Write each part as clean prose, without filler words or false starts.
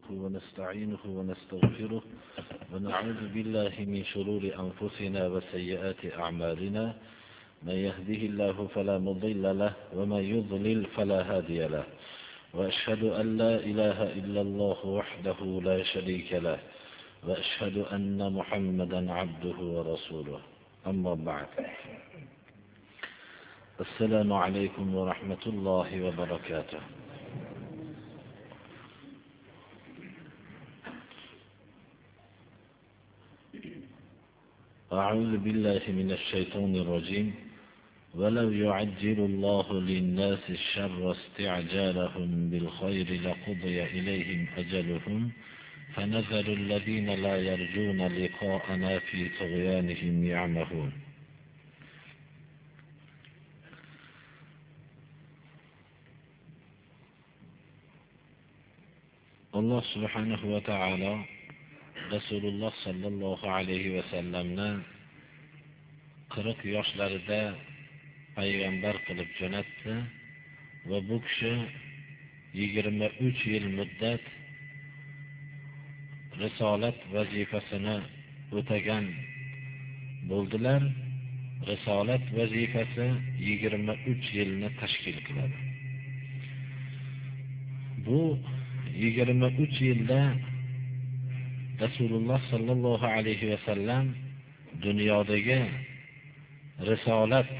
ونستعينه ونستغفره ونعوذ بالله من شرور أنفسنا وسيئات أعمالنا. من يهده الله فلا مضل له ومن يضلل فلا هادي له، وأشهد أن لا إله إلا الله وحده لا شريك له، وأشهد أن محمدا عبده ورسوله. أما بعد، السلام عليكم ورحمة الله وبركاته. أعوذ بالله من الشيطان الرجيم. ولو يعجل الله للناس الشر استعجالهم بالخير لقضي إليهم أجلهم فنذر الذين لا يرجون لقاءنا في طغيانهم يعمهون. Allah subhanahu va taolo Rasululloh sallallohu alayhi va sallamni 40 yoshlarida payg'ambar qilib jo'natdi va bu kishi 23 yil muddat risolat vazifasini o'tagan bo'ldilar. Risolat vazifasi 23 yilni tashkil qiladi. Bu 23 yilda Rasululloh sallallohu alayhi va sallam dunyodagi risolat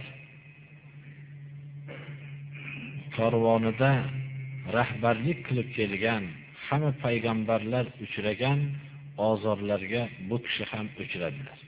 karvonida rahbarlik qilib kelgan hamma payg'ambarlar uchragan ozorlarga bu kishi ham uchradilar.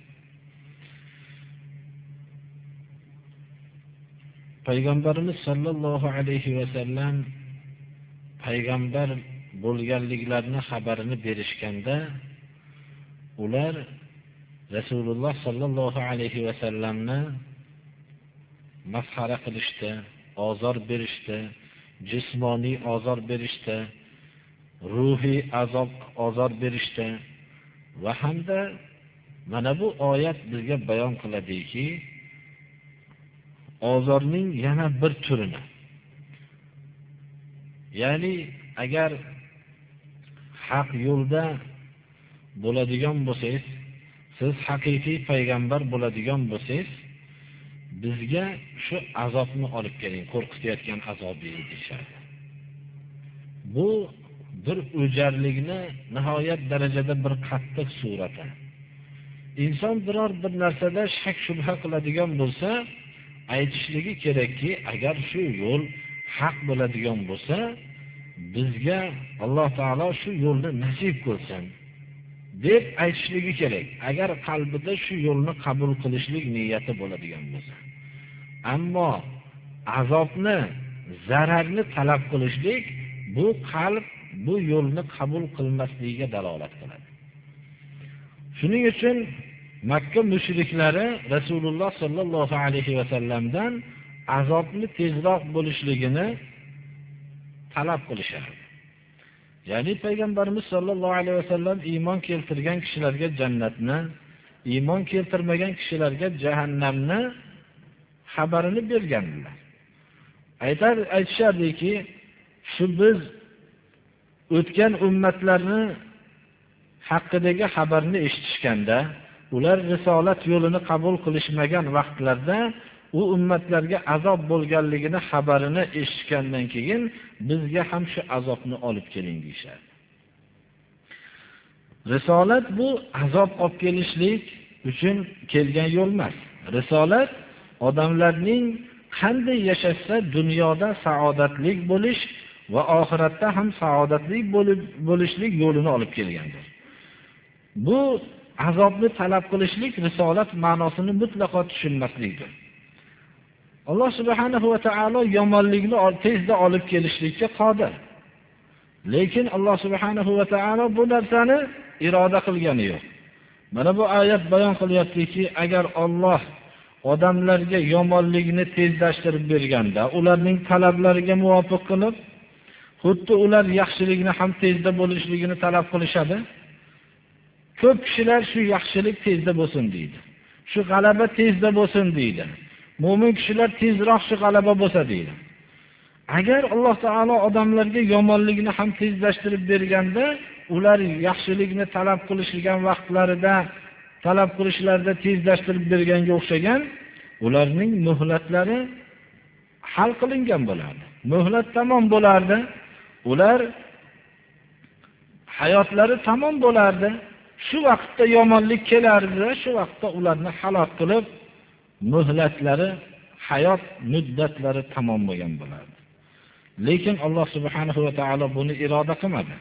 Payg'ambarimiz sallallohu alayhi va sallam payg'ambar bo'lganliklarini xabarini berishganda ular Rasululloh sallallohu alayhi va sallamni masxara qilishdi, ozor berishdi, jismoniy ozor berishdi, ruhiy ozor berishdi va hamda mana bu oyat bizga bayon qiladiki, ozorning yana bir turini, ya'ni agar haq yo'lda bo'ladigan bo'lsangiz, siz haqiqiy payg'ambar bo'ladigan bo'lsangiz, bizga shu azobni olib keling, qo'rqitayotgan azobingizni deyishadi. Bu bir o'jarlikni nihoyat darajada bir qattiq surati. Inson biror bir narsada shak shubha qiladigan bo'lsa, aytishligi kerakki, agar shu yo'l haq bo'ladigan bo'lsa, bizga Alloh taolo shu yo'lni nasib qilsin deb aytishligi kerak. Agar qalbida shu yo'lni qabul qilishlik niyati bo'ladigan bo'lsa. Ammo azobni, zararni talab qilishlik bu qalb bu yo'lni qabul qilmasligiga dalolat qiladi. Shuning uchun Makka mushriklari Rasululloh sallallohu alayhi va sallamdan azobni tezroq bo'lishligini talab qilishardi. Ya'ni payg'ambarimiz sollallohu alayhi vasallam iymon keltirgan kishilarga jannatni, iymon keltirmagan kishilarga jahannamni xabarini bergandilar. Aytishardiki, shu biz o'tgan ummatlarni haqidagi xabarni eshitishganda, ular risolat yo'lini qabul qilishmagan vaqtlarda u ummatlarga azob bo'lganligini xabarini eshitgandan keyin bizga ham shu azobni olib keling deyshadi. Risolat bu azob olib kelishlik uchun kelgan yo'l emas. Risolat odamlarning qanday yashashsa dunyoda saodatli bo'lish va oxiratda ham saodatli bo'lishlik yo'lini olib kelgandir. Bu azobni talab qilishlik risolat ma'nosini mutlaqo tushunmaslikdir. Alloh subhanahu va taolo yomonlikni tezda olib kelishlikka qodir. Lekin Alloh subhanahu va taolo bu narsani iroda qilgani yo'q. Mana bu oyat bayon qilyaptiki, agar Alloh odamlarga yomonlikni tezlashtirib berganda, ularning talablariga muvofiq qilib, xuddi ular yaxshilikni ham tezda bo'lishligini talab qilishadi. Ko'p kishilar shu yaxshilik tezda bo'lsin deydi. Shu g'alaba tezda bo'lsin deydi. Mo'min kishilar tezroq shu g'alaba bo'lsa deydi. Agar Alloh taolo odamlarga yomonlikni ham tezlashtirib berganda, ular yaxshilikni talab qilishgan vaqtlarida talab qilishlarda tezlashtirib berganga o'xshagan, ularning muhlatlari hal qilingan bo'lardi. Muhlat tamom bo'lardi. Ular hayotlari tamom bo'lardi. Shu vaqtda yomonlik kelardi, shu vaqtda ularni halok qilib, muhlatlari, hayot muddatlari tamom bo'lgan bo'lardi. Lekin Alloh subhanahu va taolo buni iroda qilmadi.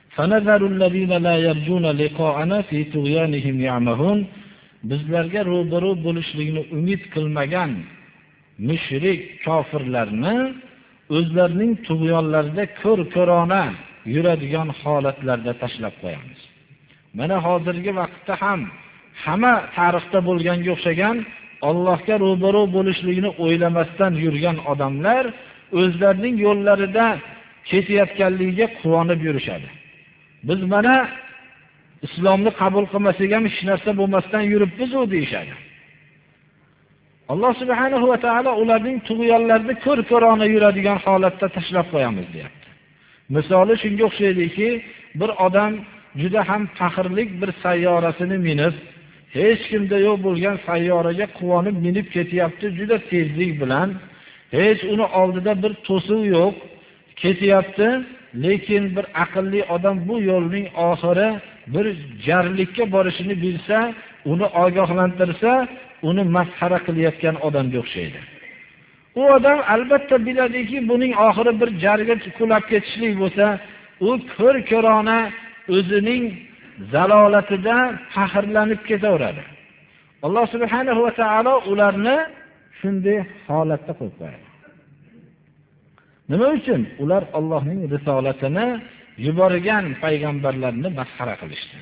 Bizlarga ro'baro bo'lishlikni umid qilmagan mushrik kofirlarni o'zlarining tug'yonlarida ko'r-ko'rona yuradigan holatlarda tashlab qo'yamiz. Mana hozirgi vaqtda ham hamma tarixda bo'lganga o'xshagan Allohga ro'baro bo'lishligini o'ylamasdan yurgan odamlar o'zlarining yo'llarida ketayotganligiga quvonib yurishadi. Biz mana islomni qabul qilmasak ham hech narsa bo'lmasdan yuribmiz-ku deyshadi. Alloh subhanahu va taolo ularning tug'yonlarida ko'r-ko'rona yuradigan holatda tashlab qo'yamiz deyapti. Misoli shunga o'xshaydiki, bir odam juda ham faxrlik bir sayyorasini minib, hech kimda yo'q bo'lgan sayyoraga quvonib minib ketyapti, juda tezlik bilan, hech uni oldida bir to'siq yo'q, ketyapti. Lekin bir aqlli odam bu yo'lning oxiri bir jarlikka borishini bilsa, uni ogohlantirsa, uni masxara qilayotgan odamga o'xshaydi. U odam albatta biladiki, buning oxiri bir jarga qulab ketishlik bo'lsa, u ko'r-ko'rona o'zining zalolatida faxrlanib ketaveradi. Alloh subhanahu va taolo ularni shunday holatda qo'yib qo'yadi. Nima uchun? Ular Allohning risolatini yuborgan payg'ambarlarni masxara qilishdi.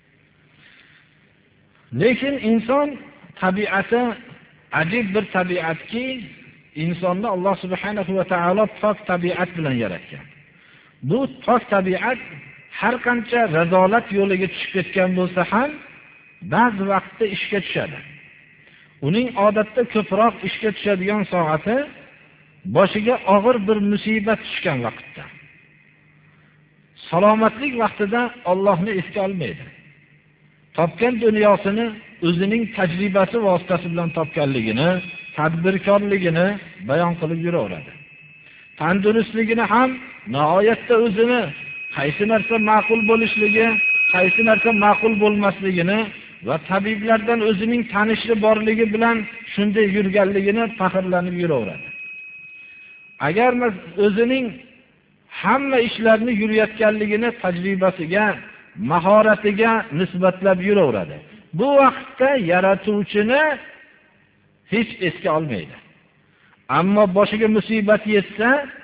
Lekin inson tabiati ajib bir tabiatki, insonni Alloh subhanahu va taolo pok tabiat bilan yaratgan. Bu pok tabiat har qancha razolat yo'liga tushib ketgan bo'lsa ham, ba'zi vaqtda ishga tushadi. Uning odatda ko'proq ishga tushadigan soati boshiga og'ir bir musibat tushgan vaqtda. Salomatlik vaqtida Allohni esga olmaydi. Topgan dunyosini o'zining tajribasi vositasi bilan topganligini, tadbirkorligini bayon qilib yuraveradi. Tandurustligini ham nihoyatda o'zini qaysi narsa ma'qul bo'lishligi, qaysi narsa ma'qul bo'lmasligini va tabiblardan o'zining tanishi borligi bilan shunday yurganligini faxrlanib yuraveradi. Agar o'zining hamma ishlarni yurayotganligini tajribasiga, mahoratiga nisbatlab yuraveradi. Bu vaqtda yaratuvchini hech esga olmaydi. Ammo boshiga musibat yetsa,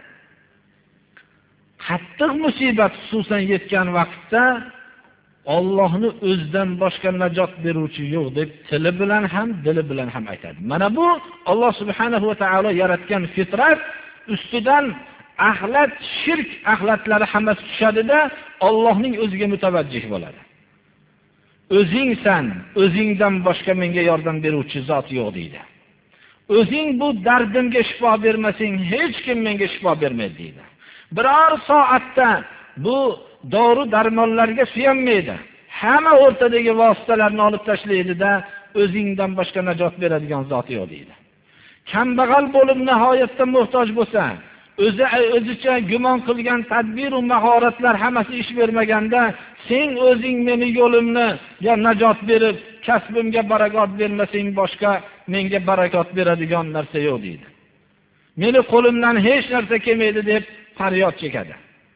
qattiq musibat xususan yetgan vaqtda Allohni o'zidan boshqa najot beruvchi yo'q deb tili bilan ham, dili bilan ham aytadi. Mana bu Alloh subhanahu va taolo yaratgan fitrat ustidan axlat, shirk axlatlari hammasi tushadida Allohning o'ziga mutavajjih bo'ladi. O'zingsan, o'zingdan boshqa menga yordam beruvchi zot yo'q deydi. O'zing bu dardimga shifo bermasang, hech kim menga shifo bermaydi deydi. Biror soatda bu dori darmonlarga suyanmaydi. Hamma o'rtadagi vositalarni olib tashlaydi-da, o'zingdan boshqa najot beradigan zot yo'q deydi. Kambag'al bo'lib nihoyatda muhtoj bo'lsa, o'zicha gumon qilgan tadbir va mahoratlar hammasi ish bermaganda, sen o'zing meni yo'limni ya najot berib, kasbimga barakot bermasang, boshqa menga barakot beradigan narsa yo'q deydi. Meni qo'limdan hech narsa kelmaydi deb faryod chekadi.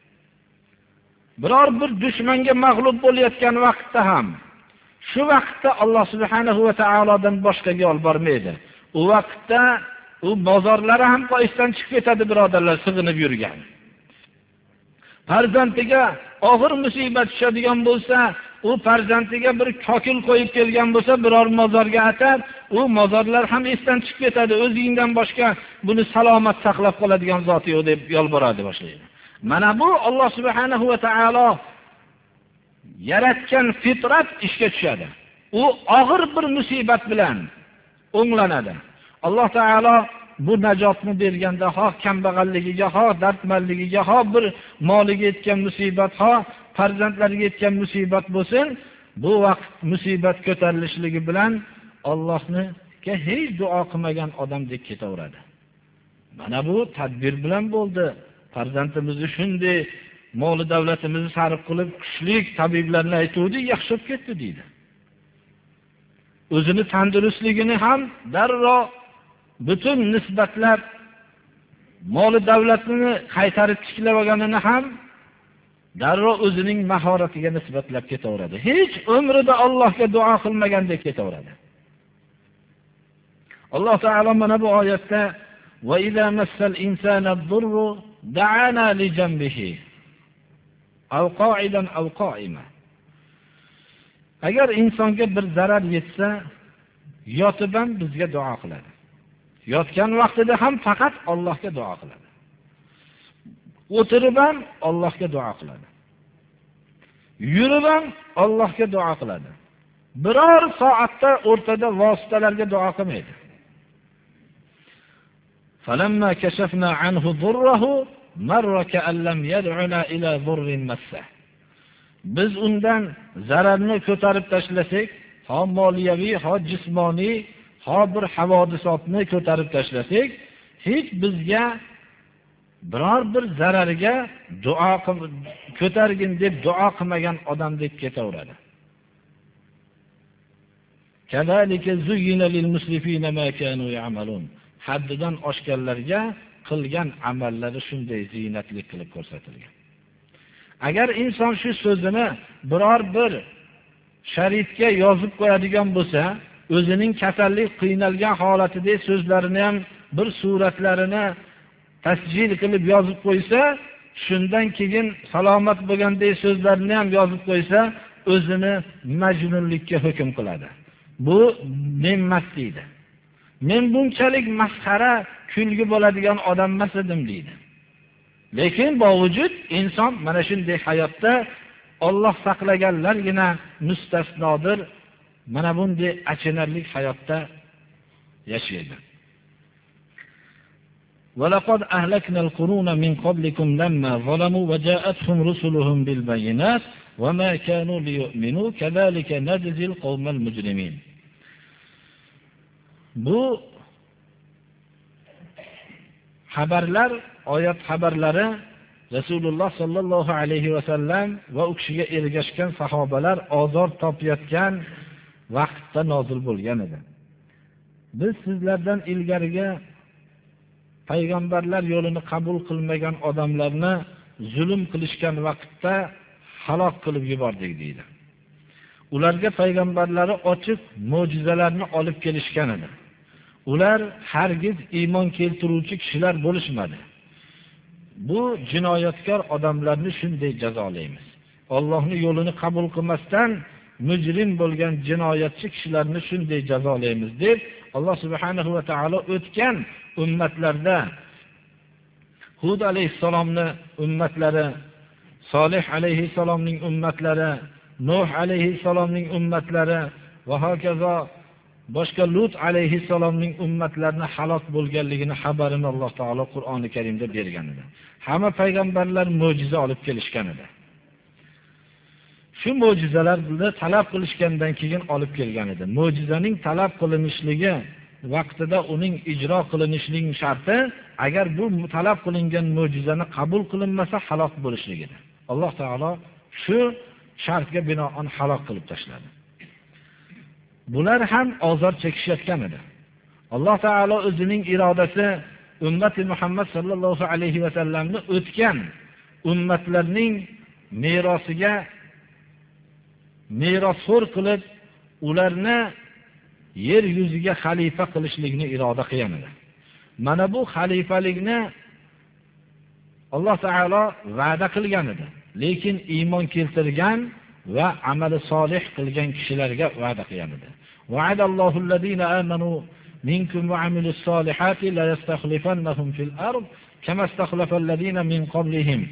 Biror bir dushmanga mag'lub bo'layotgan vaqtda ham, shu vaqtda Alloh subhanahu va taolodan boshqaga yo'l bormaydi. U vaqtda u bozorlari ham qo'yishdan chiqib ketadi, birodarlar, sig'inib yurgan. Farzandiga og'ir musibat tushadigan bo'lsa, u farzandiga bir kokil qo'yib kelgan bo'lsa, biror mozorga atab, u mozorlar ham esdan chiqib ketadi. O'zingdan boshqa buni salomat saqlab qoladigan zot yo'q deb yo'lboradi boshlaydi. Mana bu Alloh subhanahu va taolo yaratgan fitrat ishga tushadi. U og'ir bir musibat bilan o'nglanadi. Alloh taolo bu najotni berganda, ho kambag'alligiga, ho dardmanligiga, ho bir moliga yetgan musibat, ho farzandlariga yetgan musibat bo'lsin, bu vaqt musibat ko'tarilishligi bilan Allohga hech duo qilmagan odamdek ketaveradi. Mana bu tadbir bilan bo'ldi. Farzandimizni shunday mol davlatimizni sarf qilib, kuchlik tabiblarni aytuvdi, yaxshi bo'lib ketdi deydi. O'zini tandurustligini ham darrov butun nisbatlar mol davlatini qaytarib tiklab olganini ham darrov o'zining mahoratiga nisbatlab ketaveradi. Hech umrida Allohga duo qilmagandek ketaveradi. Alloh taolo mana bu oyatda va idza massal insana ad-durru da'ana li janbihi aw qa'idan aw qa'ima. Agar insonga bir zarar yetsa, yotib ham bizga duo qiladi. Yotgan vaqtida ham faqat Allohga duo qiladi. O'tirib ham Allohga duo qiladi. Yurib ham Allohga duo qiladi. Biror soatda o'rtada vositalarga duo qilmaydi. Falamma kashafna anhu durrahu marra ka'an lam yad'una ila durrin massah. Biz undan zararni ko'tarib tashlasak, ho moliyaviy, ho jismoniy, ho bir havodisotni ko'tarib tashlasak, hech bizga biror bir zarariga duo ko'targin deb duo qilmagan odamdek ketaveradi. Kadalika zuyyina lil musrifina ma kanu ya'malun. Haddidan oshganlarga qilgan amallari shunday ziynatli qilib ko'rsatilgan. Agar inson shu so'zini biror bir sharifga yozib qo'yadigan bo'lsa, o'zining kasallik qiynalgan holatidagi so'zlarini ham bir suratlarini tasjil qilib yozib qo'ysa, shundan keyin salomat bo'lgandek so'zlarini ham yozib qo'ysa, o'zini majnunlikka hukm qiladi. Bu ne'mat deydi. Men bunchalik masxara, kulgi bo'ladigan odam emas edim deydi. Lekin bovujud inson mana shunday hayotda Alloh saqlaganlargina mustasnodir. Mana bunday achinarli hayotda yashaydi. وَلَقَدْ أَهْلَكْنَا الْقُرُونَ مِنْ قَبْلِكُمْ لَمَّا ظَلَمُوا وَجَاءَتْهُمْ رُسُلُهُم بِالْبَيِّنَاتِ وَمَا كَانُوا لِيُؤْمِنُوا كَذَلِكَ نَجْزِي الْقَوْمَ الْمُجْرِمِينَ. Bu xabarlar, oyat xabarlari Rasululloh sallallohu alayhi va sallam va u kishiga ergashgan sahobalar ozor topayotgan vaqtda nozil bo'lgan edi. Biz sizlardan ilgariga payg'ambarlar yo'lini qabul qilmagan odamlarni zulm qilishgan vaqtda halok qilib yubordik deydi. Ularga payg'ambarlari ochiq mo'jizalarni olib kelishgan edi. Ular hargiz iymon keltiruvchi kishilar bo'lishmadi. Bu jinoyatkor odamlarni shunday jazolaymiz. Allohning yo'lini qabul qilmasdan mujrim bo'lgan jinoyatchi kishilarni shunday jazolaymiz deb Alloh subhanahu va taolo o'tgan ummatlarda Hud alayhisalomning ummatlari, Solih alayhisalomning ummatlari, Nuh alayhisalomning ummatlari va hokazo boshqa Lut alayhisalomning ummatlarini halok bo'lganligini xabarini Alloh taolo Qur'oni Karimda bergan edi. Hamma payg'ambarlar mo'jiza olib kelishgan edi. Shu mo'jizalarni talab qilishgandan keyin olib kelgan edi. Mo'jizaning talab qilinishligi vaqtida uning ijro qilinishligining sharti, agar bu talab qilingan mo'jizani qabul qilinmasa halok bo'lishligidir. Alloh taolo shu shartga binoan halok qilib tashladi. Bular ham ozor chekishayotgan edi. Alloh taolo o'zining irodasi ummati Muhammad sallallohu alayhi va sallamni o'tgan ummatlarning merosiga merosxo'r qilib, ularni yer yuziga xalifa qilishlikni iroda qilgan edi. Mana bu xalifalikni Alloh taolo va'da qilgan edi. Lekin iymon keltirgan va amali solih qilgan kishilarga va'da qilgan edi. Va'adallohu allazina amanu minkum va amilus solihati la yastakhlifannahum fil ard kama istakhlafa allazina min qablihim.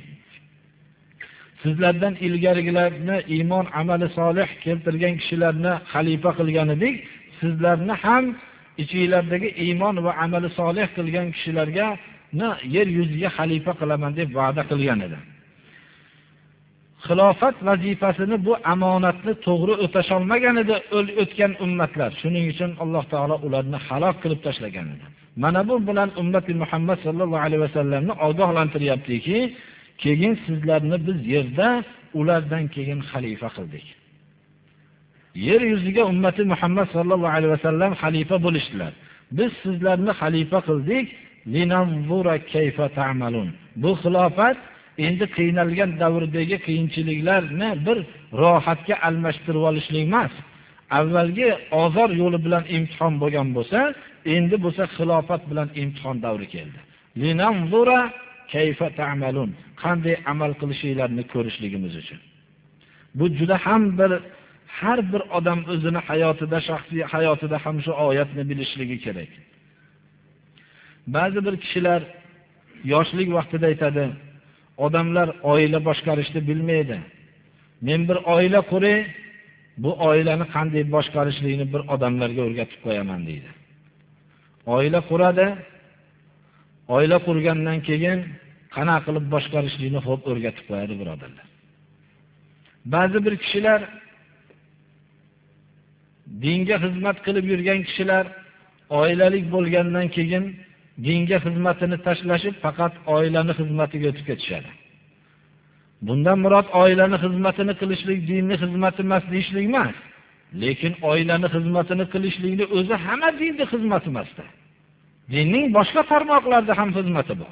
Sizlardan ilgarigilarni iymon amali solih keltirgan kishilarni xalifa qilgan edik. Sizlarni ham ichinglardagi iymon va amali solih qilgan kishilarga yer yuziga xalifa qilaman deb va'da qilgan edi. xilofat vazifasini, bu amonatni to'g'ri o'tasholmagan edi o'tgan ummatlar. Shuning uchun Alloh taolo ularni halok qilib tashlagan edi. Mana bu bilan ummati Muhammad sallallohu alayhi vasallamni ogohlantiryaptiki, keyin sizlarni biz yerda ulardan keyin xalifa qildik. Yer yuziga ummati Muhammad sallallohu alayhi vasallam xalifa bo'lishdilar. Biz sizlarni xalifa qildik, linanzura kayfa ta'malun. Bu xilofat endi qiynalgan davrdagi qiyinchiliklarni bir rohatga almashtirib olishlik emas. Avvalgi ozor yo'li bilan imtihon bo'lgan bo'lsa, endi bo'lsa xilofat bilan imtihon davri keldi. Linanzura kayfa ta'malun. Qanday amal qilishinglarni ko'rishligimiz uchun. Bu juda ham har bir odam o'zini hayotida, shaxsiy hayotida ham shu oyatni bilishligi kerak. Ba'zi bir kishilar yoshlik vaqtida aytadi, odamlar oila boshqarishni bilmaydi. Men bir oila quray, bu oilani qanday boshqarishlikni bir odamlarga o'rgatib qo'yaman deydi. Oila quradi, oila qurgandan keyin qanaqa qilib boshqarishlikni xo'p o'rgatib qo'yadi birodarlar. Ba'zi bir kishilar dinga xizmat qilib yurgan kishilar oilalik bo'lgandan keyin dinga xizmatini tashlashib faqat oilani xizmatiga o'tib ketishadi. Bundan murod oilani xizmatini qilishlik dinni xizmati emas deyishlik emas. Lekin oilani xizmatini qilishlikni o'zi hamma dinni xizmati emasda. Dinning boshqa tarmoqlarida ham xizmati bor.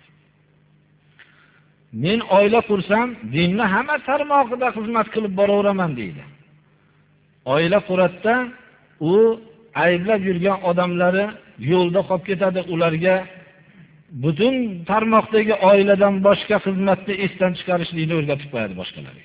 Men oila qursam, dinni hamma tarmog'ida xizmat qilib boraveraman deydi. Oila quratda u ayblab yurgan odamlari yo'lda qolib ketadi, ularga butun tarmoqdagi oiladan boshqa xizmatni esdan chiqarishlikni o'rgatib qo'yadi boshqalarga.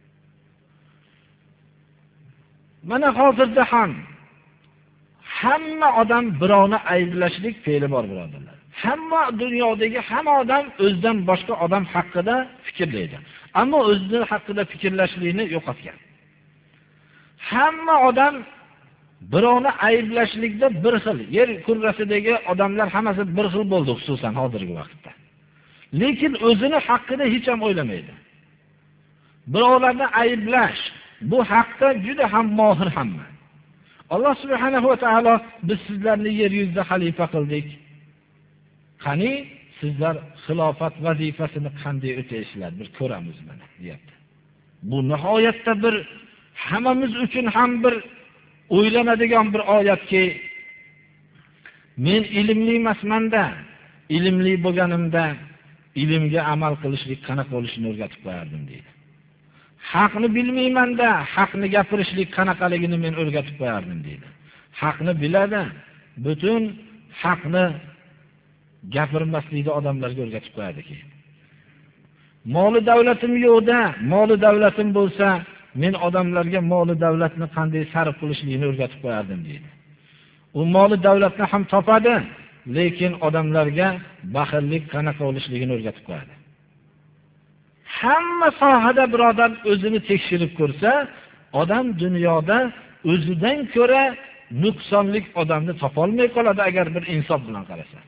Mana hozirda ham hamma odam birovni ayblashlik fe'li bor birodarlar. Hamma dunyodagi hamma odam o'zidan boshqa odam haqida fikrlaydi. Ammo o'zining haqida fikrlashlikni yo'qotgan. Hamma odam birovni ayblashlikda bir xil. Yer kurrasidagi odamlar hammasi bir xil bo'ldi, xususan hozirgi vaqtda. Lekin o'zini haqida hech ham o'ylamaydi. Birovlarni ayblash bu haqda juda ham mohir hamma. Alloh subhanahu va taolo biz sizlarni yer yuzida xalifa qildik. Qani sizlar xilofat vazifasini qanday o'taysizlar bir ko'ramiz mana deyapti. Bu nihoyatda bir hammamiz uchun ham bir o'ylanadigan bir oyatki, men ilmli emasmanda, ilmli bo'lganimda ilmga amal qilishlik qanaqa bo'lishini o'rgatib qo'yardim deydi. Haqni bilmaymanda, haqni gapirishlik qanaqaligini men o'rgatib qo'yardim deydi. Haqni biladi, butun haqni gapirmaslikni odamlarga o'rgatib qo'yadi keyin. Moli davlatim yo'qda, moli davlatim bo'lsa, men odamlarga moli davlatni qanday sarf qilishligini o'rgatib qo'yardim deydi. U moli davlatni ham topadi, lekin odamlarga baxillik qanaqa bo'lishligini o'rgatib qo'yadi. Hamma sohada birodar o'zini tekshirib ko'rsa, odam dunyoda o'zidan ko'ra nuqsonlik odamni topolmay qoladi agar bir insof bilan qarasa.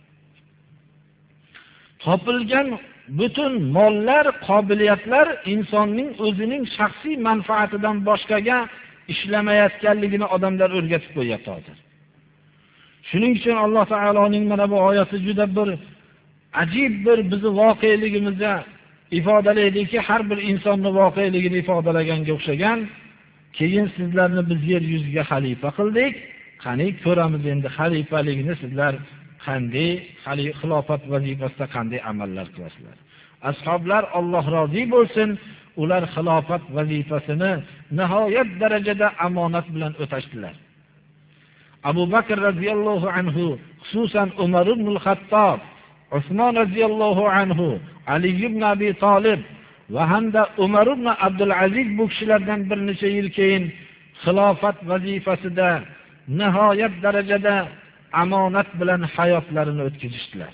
Topilgan bütün mollar, qobiliyatlar insonning o'zining shaxsiy manfaatidan boshqaga ishlamayotganligini odamlar o'rgatib qo'yapti hozir. Shuning uchun Alloh taoloning mana bu oyati juda bir ajib bir bizni voqeligimizda ifodalaydiki, har bir insonning voqeligini ifodalaganga o'xshagan. Keyin sizlarni biz yer yuziga xalifa qildik. Qani ko'ramiz endi xalifaligini sizlar qanday xilofat vazifasida qanday amallar qilasizlar. Ashoblar Alloh rozi bo'lsin, ular xilofat vazifasini nihoyat darajada amonat bilan o'tashdilar. Abu Bakr radhiyallohu anhu, xususan Umar ibn al-Xattob, Usmon radhiyallohu anhu, Ali ibn Abi Talib va hamda Umar ibn Abdul Aziz bu kishilardan bir necha yil keyin xilofat vazifasida nihoyat darajada amonat bilan hayotlarini o'tkazishdilar.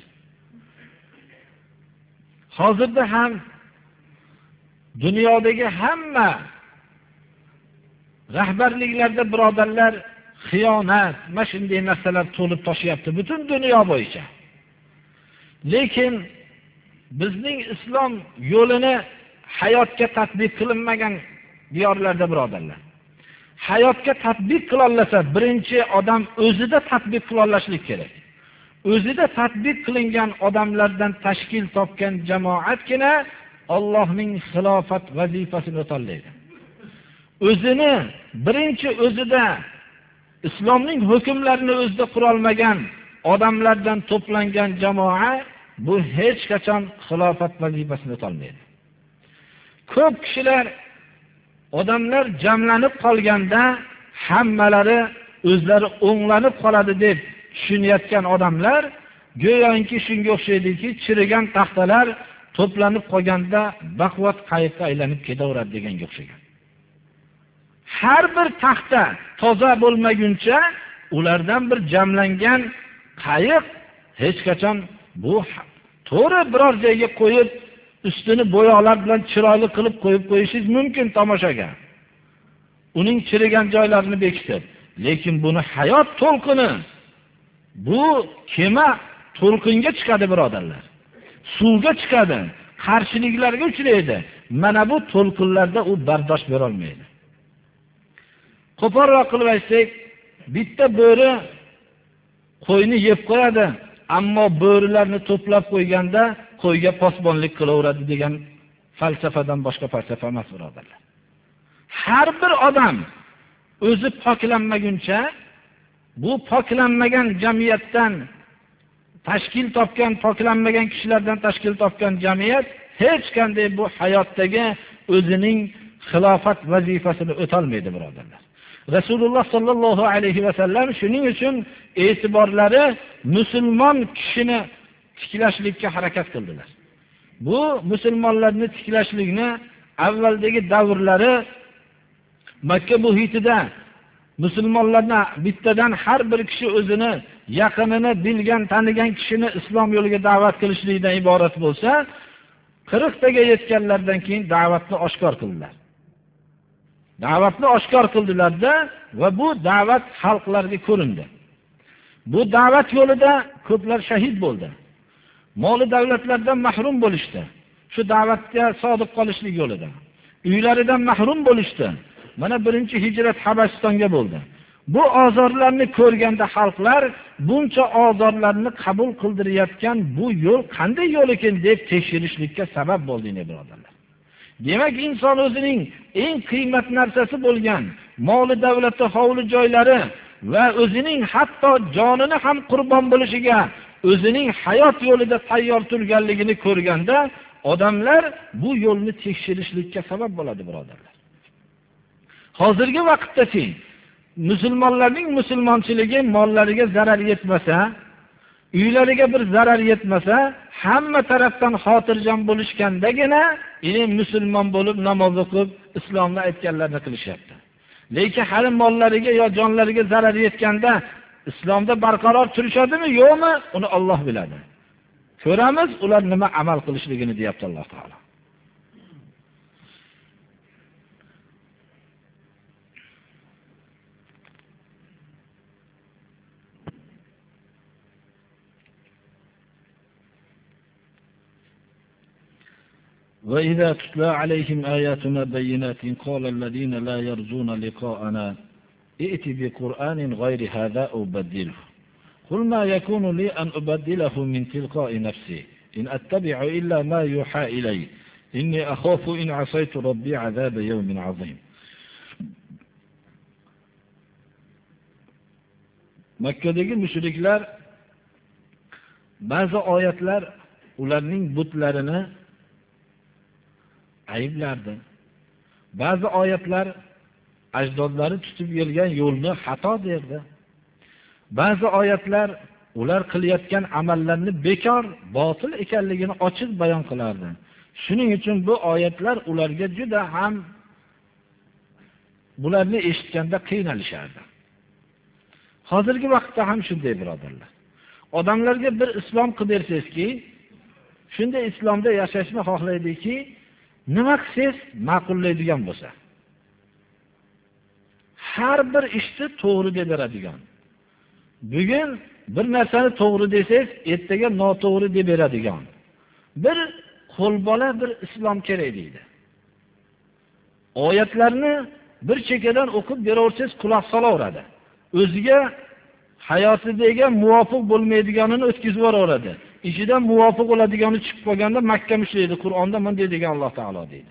Hozirda ham dunyodagi hamma rahbarliklarda birodarlar xiyonat, mana shunday narsalar to'lib toshyapti butun dunyo bo'yicha. Lekin bizning islom yo'lini hayotga tatbiq qilinmagan diyorlarda birodarlar. Hayotga tatbiq qilolsa, birinchi odam o'zida tatbiq qilolishlik kerak. O'zida tatbiq qilingan odamlardan tashkil topgan jamoatgina Allohning xilofat vazifasini o'tolmaydi. O'zini birinchi o'zida islomning hukmlarini o'zida qurolmagan odamlardan to'plangan jamoa bu hech qachon xilofat vazifasini o'tolmaydi. Ko'p kishilar odamlar jamlanib qolganda hammalari o'zlari o'nglanib qoladi deb tushunayotgan odamlar go'yoki shunga o'xshaydiki, chirigan taxtalar to'planib qolganda baquvvat qayiqqa aylanib ketaveradi deganga o'xshagan. Har bir taxta toza bo'lmaguncha ulardan bir jamlangan qayiq hech qachon bu to'g'ri biror joyga qo'yib ustini bo'yoqlar bilan chiroyli qilib qo'yib qo'yishingiz mumkin tomoshaga. Uning chirigan joylarini bekitib, lekin buni hayot to'lqini, bu kema to'lqinga chiqadi birodarlar. Suvga chiqadi, qarshiliklarga uchraydi. Mana bu to'lqinlarda u bardosh bera olmaydi. Qo'polroq qilib aytsak, bitta bo'ri qo'yni yeb qo'yadi, ammo bo'rilarni to'plab qo'yganda qo'yga posbonlik qilaveradi degan falsafadan boshqa falsafa emas birodarlar. Har bir odam o'zi poklanmaguncha, bu poklanmagan jamiyatdan tashkil topgan, poklanmagan kishilardan tashkil topgan jamiyat hech qanday bu hayotdagi o'zining xilofat vazifasini o'tolmaydi birodarlar. Rasululloh sallallohu alayhi va sallam shuning uchun e'tiborlari musulmon kishini tiklashlikka harakat qildilar. Bu musulmonlarni tiklashlikni avvaldagi davrlari Makka muhitida musulmonlarni bittadan har bir kishi o'zini yaqinini bilgan, tanigan kishini islom yo'liga da'vat qilishlikdan iborat bo'lsa, 40 taga yetganlardan keyin da'vatni oshkor qildilar. Da'vatni oshkor qildilarda va bu da'vat xalqlarga ko'rindi. Bu da'vat yo'lida ko'plar shahid bo'ldi. Mol davlatlardan mahrum bo'lishdi. Shu da'vatga sodiq qolishlik yo'lida. Uylaridan mahrum bo'lishdi. Mana birinchi hijrat Habasistonga bo'ldi. Bu ozorlarni ko'rganda xalqlar buncha ozorlarni qabul qildirayotgan bu yo'l qanday yo'l ekan deb tekshirishlikka sabab bo'ldi, birodarlar. Demak, inson o'zining eng qiymat narsasi bo'lgan mol davlati, hovli joylari va o'zining hatto jonini ham qurbon bo'lishiga o'zining hayot yo'lida tayyor turganligini ko'rganda odamlar bu yo'lni tekshirishlikka sabab bo'ladi birodarlar. Hozirgi vaqtda musulmonlarning musulmonchiligi mollariga zarar yetmasa, uylariga bir zarar yetmasa, hamma tarafdan xotirjam bo'lishgandagina musulmon bo'lib namoz o'qib islomni aytganlarni qilishyapti. Lekin hali mollariga yo jonlariga zarar yetganda islomda barqaror turishadimi, yo'qmi, uni Alloh biladi. Ko'ramiz ular nima amal qilishligini, deyapti Alloh taolo. وَإِذَا تُتْلَى عَلَيْهِمْ آيَاتُنَا بَيِّنَاتٍ قَالَ الَّذِينَ لَا يَرْجُونَ لِقَاءَنَا ائْتِ بِقُرْآنٍ غَيْرِ هَذَا أَوْ بَدِّلْهُ قُلْ مَا يَكُونُ لِي أَنْ أُبَدِّلَهُ مِنْ تِلْقَاءِ نَفْسِي إِنْ أَتَّبِعُ إِلَّا مَا يُوحَى إِلَيَّ إِنِّي أَخَافُ إِنْ عَصَيْتُ رَبِّي عَذَابَ يَوْمٍ عَظِيمٍ. Makkadagi mushriklar ba'zi oyatlar ularning butlarini ayblardi. Ba'zi oyatlar ajdodlari tutib kelgan yo'lni xato derdi. Ba'zi oyatlar ular qilayotgan amallarni bekor, botil ekanligini ochiq bayon qilardi. Shuning uchun bu oyatlar ularga juda ham bularni eshitganda qiynalishardi. Hozirgi vaqtda ham shunday birodarlar. Odamlarga bir islom qilib bersangizki, shunday islomda yashashni xohlaydiki, nima qilsangiz ma'qullaydigan bo'lsa, har bir ishni to'g'ri deb beradigan. Bugun bir narsani to'g'ri desangiz, ertaga noto'g'ri deb beradigan. Bir qo'lbola bir islom kerak deydi. oyatlarni bir chekkadan o'qib beraversangiz quloq solaveradi. O'ziga hayotidagi muvofiq bo'lmaydiganini o'tkazib yuboraveradi. Ichidan muvofiq bo'ladigani chiqib qolganda Makka mushlaydi. Qur'onda bunday degan Alloh taolo deydi.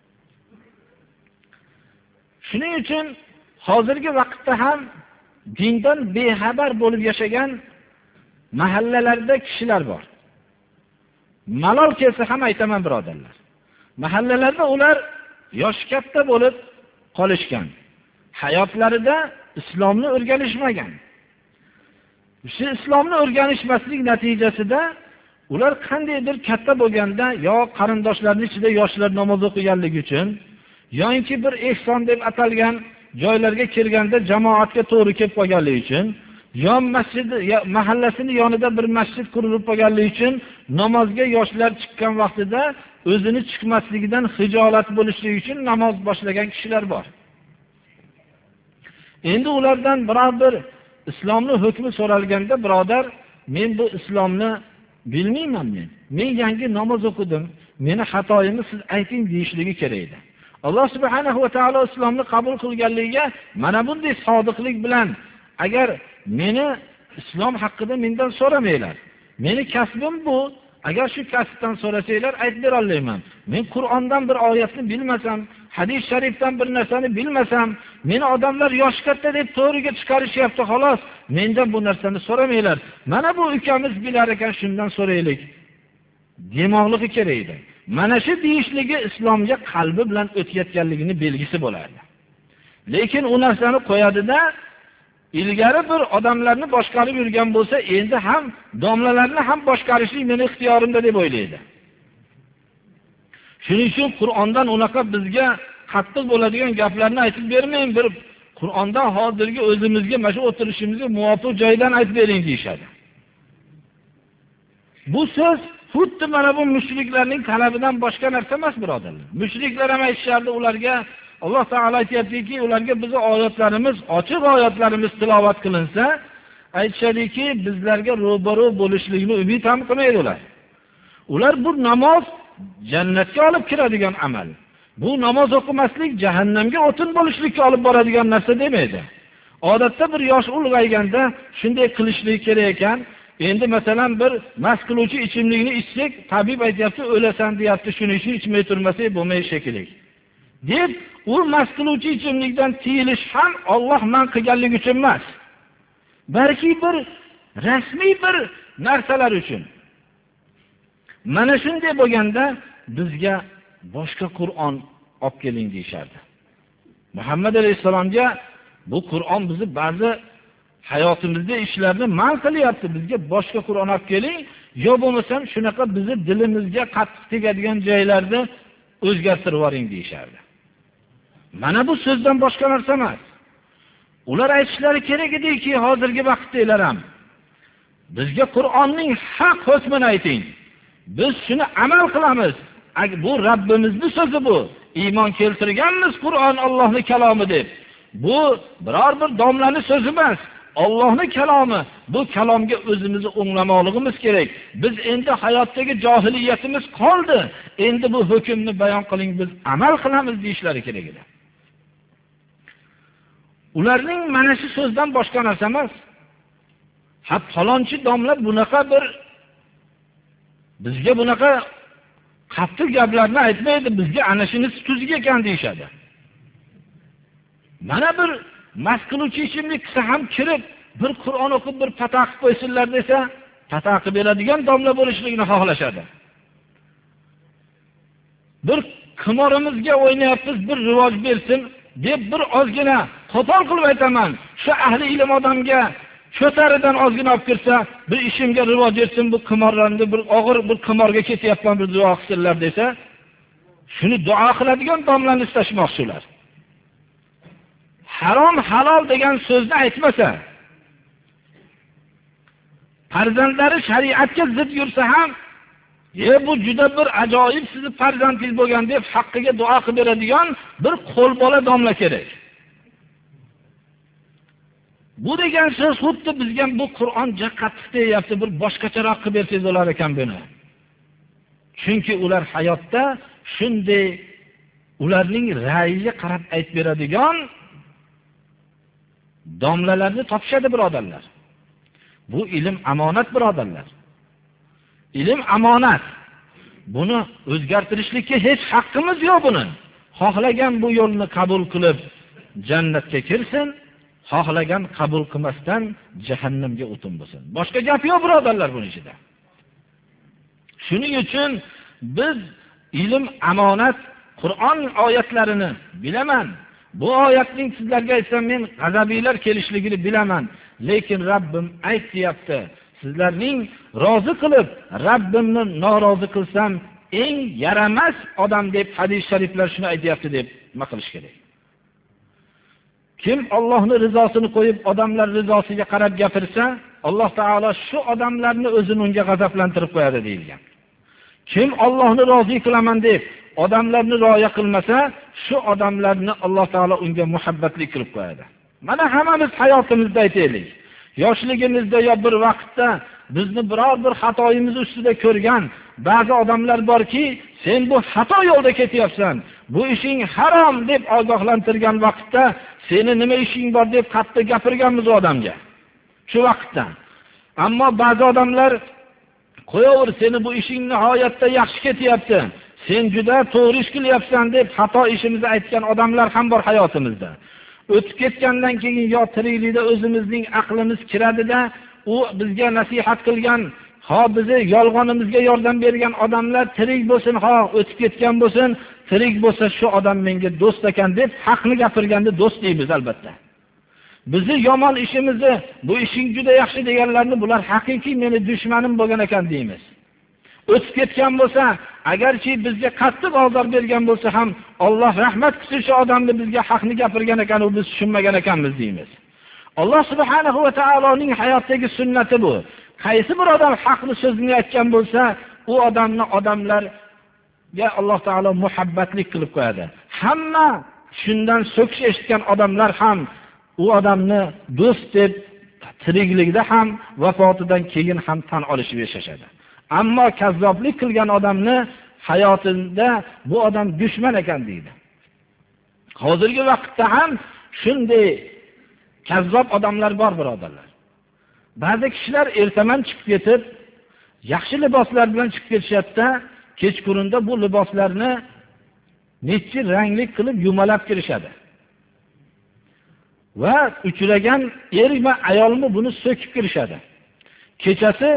Shuning uchun hozirgi vaqtda ham dindan bexabar bo'lib yashagan mahallalarda kishilar bor. Malol kelsa ham aytaman birodarlar. Mahallalarda ular yoshi katta bo'lib qolishgan. Hayotlarida islomni o'rganishmagan. Shu islomni o'rganishmaslik natijasida ular qandaydir katta bo'lganda yo qarindoshlarining ichida yoshlar namoz o'qiganligi uchun yoki bir ehson deb atalgan joylarga kirganda jamoatga to'g'ri kelib qolganligi uchun yo masjid mahallasining yonida bir masjid qurilib qolganligi uchun namozga yoshlar chiqqan vaqtida o'zini chiqmasligidan xijolat bo'lishligi uchun namoz boshlagan kishilar bor. Endi ulardan biror bir islomni hukmi so'ralganda birodar, men bu islomni bilmayman men. Men yangi namoz o'qidim. Meni xatoyimni siz ayting deyishligi kerak edi. Alloh subhanahu va taolo islomni qabul qilganligiga mana bunday sodiqlik bilan agar meni islom haqida mendan so'ramanglar. Meni kasbim bu. Agar shu kasbdan so'rasanglar aytib bera olmayman. Men Qur'ondan bir oyatni bilmasam, hadis sharifdan bir narsani bilmasam, meni odamlar yosh katta deb to'g'riga chiqarishyapti xolos. Mendan bu narsani so'ramanglar. Mana bu ukamiz bilar ekan, shundan so'raylik. Demoqligi kerak edi. Mana shu deyishligi islomga qalbi bilan o'tayotganligini belgisi bo'lardi. Lekin u narsani qo'yadi-da, ilgari bir odamlarni boshqarib yurgan bo'lsa, endi ham domlalarni ham boshqarishlik meni ixtiyorimda deb o'ylaydi. Shuning uchun Qur'ondan unaqa bizga qattiq bo'ladigan gaplarni aytib bermang, bir Qur'ondan hozirgi o'zimizga, mana shu o'tirishimizga muvofiq joydan aytib bering deyshadi. Bu so'z xuddi mana bu mushriklarning talabidan boshqa narsa emas, birodarlar. Mushriklar ham aytishardi ularga, Alloh taolo aytayaptiki, ularga bizning oyatlarimiz, ochiq oyatlarimiz tilovat qilinsa, aytishadiki, bizlarga ro'baro bo'lishligini umid ham qilmaydi ular. Ular bu namoz jannatga olib kiradigan amal. Bu namoz o'qimaslik jahannamga o'tin bo'lishlikka olib boradigan narsa demaydi. Odatda bir yosh ulg'ayganda shunday qilishlik kerak ekan. Endi masalan bir mast qiluvchi ichimlikni ichsak, tabib aytayapti, o'lasan deyapti, shuning uchun ichmay turmasak bo'lmaydi shekilli. deb u mast qiluvchi ichimlikdan tiyilish ham Alloh man qilganligi uchun emas. Balki bir rasmiy bir narsalar uchun. Mana shunday bo'lganda bizga boshqa Qur'on olib keling deyishardi. Muhammad alayhisalomga bu Qur'on bizni ba'zi hayotimizda ishlarni man qilyapti, bizga boshqa Qur'on olib keling, yo bo'lmasam shunaqa bizni dilimizga qattiq tegadigan joylarni o'zgartirib yuboring deyishardi. Mana bu so'zdan boshqa narsa emas. Ular aytishlari kerak ediki, hozirgi vaqtdagilar ham bizga Qur'onning haq hukmini ayting. Biz shuni amal qilamiz. Bu Rabbimizning so'zi bu. Iymon keltirganmiz Qur'on Allohning kalomi deb. Bu biror bir domlaning so'zi emas. Allohning kalomi. Bu kalomga o'zimizni o'nglamoqligimiz kerak. Biz endi hayotdagi johiliyatimiz qoldi. Endi bu hukmni bayon qiling, biz amal qilamiz deyishlari kerak edi. Ularning mana shu so'zdan boshqa narsa emas. Ha, falonchi domla bunaqa bir bizga bunaqa qattiq gaplarni aytmaydi, bizga ana shuni tuzga ekan deyshadi. Mana bir mast qiluvchi ichimlik qilsa ham kirib, bir Qur'on o'qib, bir pataq qo'ysinlar desa, pataq beradigan domla bo'lishligini xohlashadi. Bir qimorimizga o'ynayapmiz, bir rivoj bersin deb bir ozgina qo'pol qilib aytaman. Shu ahli ilm odamga cho'taridan ozgina olib kirsa, bir ishimga rivoj bersin, bu qimorlarni bir og'ir bir qimorga ketyapman, bir duo qilsinlar desa, shuni duo qiladigan domlarni istashmoqchilar. Harom halol degan so'zni aytmasa, farzandlari shariatga zid yursa ham, bu juda bir ajoyib sizni farzandingiz bo'lgan deb haqqiga duo qilib beradigan bir qo'lbola domla kerak. Bu degan so'z xuddi bizga bu Qur'on qattiq deyapti, bir boshqacharoq qilib bersangiz bo'lar ekan buni. Chunki ular hayotda shunday ularning ra'yiga qarab aytib beradigan domlalarni topishadi, birodarlar. Bu ilm amonat, birodarlar. Ilm amonat. Buni o'zgartirishlikka hech haqqimiz yo'q buni. Xohlagan bu yo'lni qabul qilib jannatga kirsin, xohlagan qabul qilmasdan jahannamga o'tin bo'lsin. Boshqa gap yo'q, birodarlar, buning ichida. Shuning uchun biz ilm amonat, Qur'on oyatlarini bilaman. Bu oyatning sizlarga aytsam men g'azabiylar kelishligini bilaman. Lekin Rabbim aytayapti, sizlarning rozi qilib, Rabbimni norozi qilsam eng yaramas odam deb hadis shariflar shuni aytayapti deb nima qilish kerak. Kim Allohning rizosini qo'yib, odamlar rizosiga qarab gapirsa, Alloh taolo shu odamlarni o'zini unga g'azablantirib qo'yadi deyilgan. Kim Allohni rozi qilaman deb odamlarni rioya qilmasa, shu odamlarni Alloh taolo unga muhabbatli qilib qo'yadi. Mana hammamiz hayotimizda aytaylik. Yoshligimizda yo bir vaqtda bizni biror bir xatoyimiz ustida ko'rgan ba'zi odamlar borki, sen bu xato yo'lda ketyapsan, bu ishing harom deb ogohlantirgan vaqtda seni nima ishing bor deb qattiq gapirganmiz odamga. Shu vaqtda. Ammo ba'zi odamlar qo'yaver, seni bu ishing nihoyatda yaxshi ketyapti, sen juda to'g'ri ish qilyapsan deb xato ishimizni aytgan odamlar ham bor hayotimizda. O'tib ketgandan keyin yo tiriklikda o'zimizning aqlimiz kiradida, u bizga nasihat qilgan, bizni yolg'onimizga yordam bergan odamlar tirik bo'lsin, o'tib ketgan bo'lsin, tirik bo'lsa shu odam menga do'st ekan deb haqni gapirganda do'st deymiz albatta. Bizni yomon ishimizni, bu ishing juda yaxshi deganlarni bular haqiqiy meni dushmanim bo'lgan ekan deymiz. O'tib ketgan bo'lsa, agarchi bizga qattiq ozor bergan bo'lsa ham Alloh rahmat qilsin, shu odamni bizga haqni gapirgan ekan, u biz tushunmagan ekanmiz deymiz. Alloh subhanahu va taoloning hayotdagi sunnati bu. Qaysi bir odam haqni so'zini aytgan bo'lsa, u odamni odamlarga Alloh taolo muhabbatlik qilib qo'yadi. Hamma shundan so'kish eshitgan odamlar ham u odamni do'st deb tirikligida ham, vafotidan keyin ham tan olishib yashashadi. Ammo kazzoblik qilgan odamni hayotida bu odam dushman ekan deydi. Hozirgi vaqtda ham shunday kazzob odamlar bor, birodarlar. Ba'zi kishilar ertaman chiqib ketib, yaxshi liboslar bilan chiqib ketishadi, kechqurunda bu liboslarni necha rangli qilib yumalab kirishadi. Va uchragan ermi, ayolmi buni so'kib kirishadi. Kechasi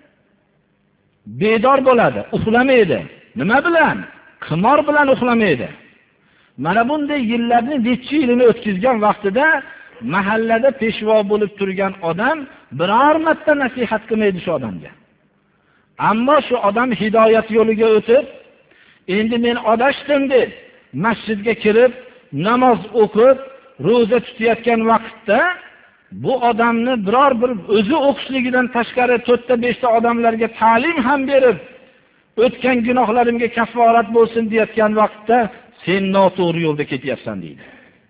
bedor bo'ladi, uxlamaydi. Nima bilan? Qimor bilan uxlamaydi. Mana bunday yillarni necha yilini o'tkazgan vaqtida mahallada peshvo bo'lib turgan odam biror marta nasihat qilmaydi shu odamga. Ammo shu odam hidoyat yo'liga o'tib, endi men adashdim deb masjidga kirib, namoz o'qib, roza tutayotgan vaqtda bu odamni biror bir o'zi o'qishligidan tashqari 4 ta 5 ta odamlarga ta'lim ham berib, o'tgan gunohlarimga kafforat bo'lsin deyotgan vaqtda sen noto'g'ri yo'lda ketyapsan deydi.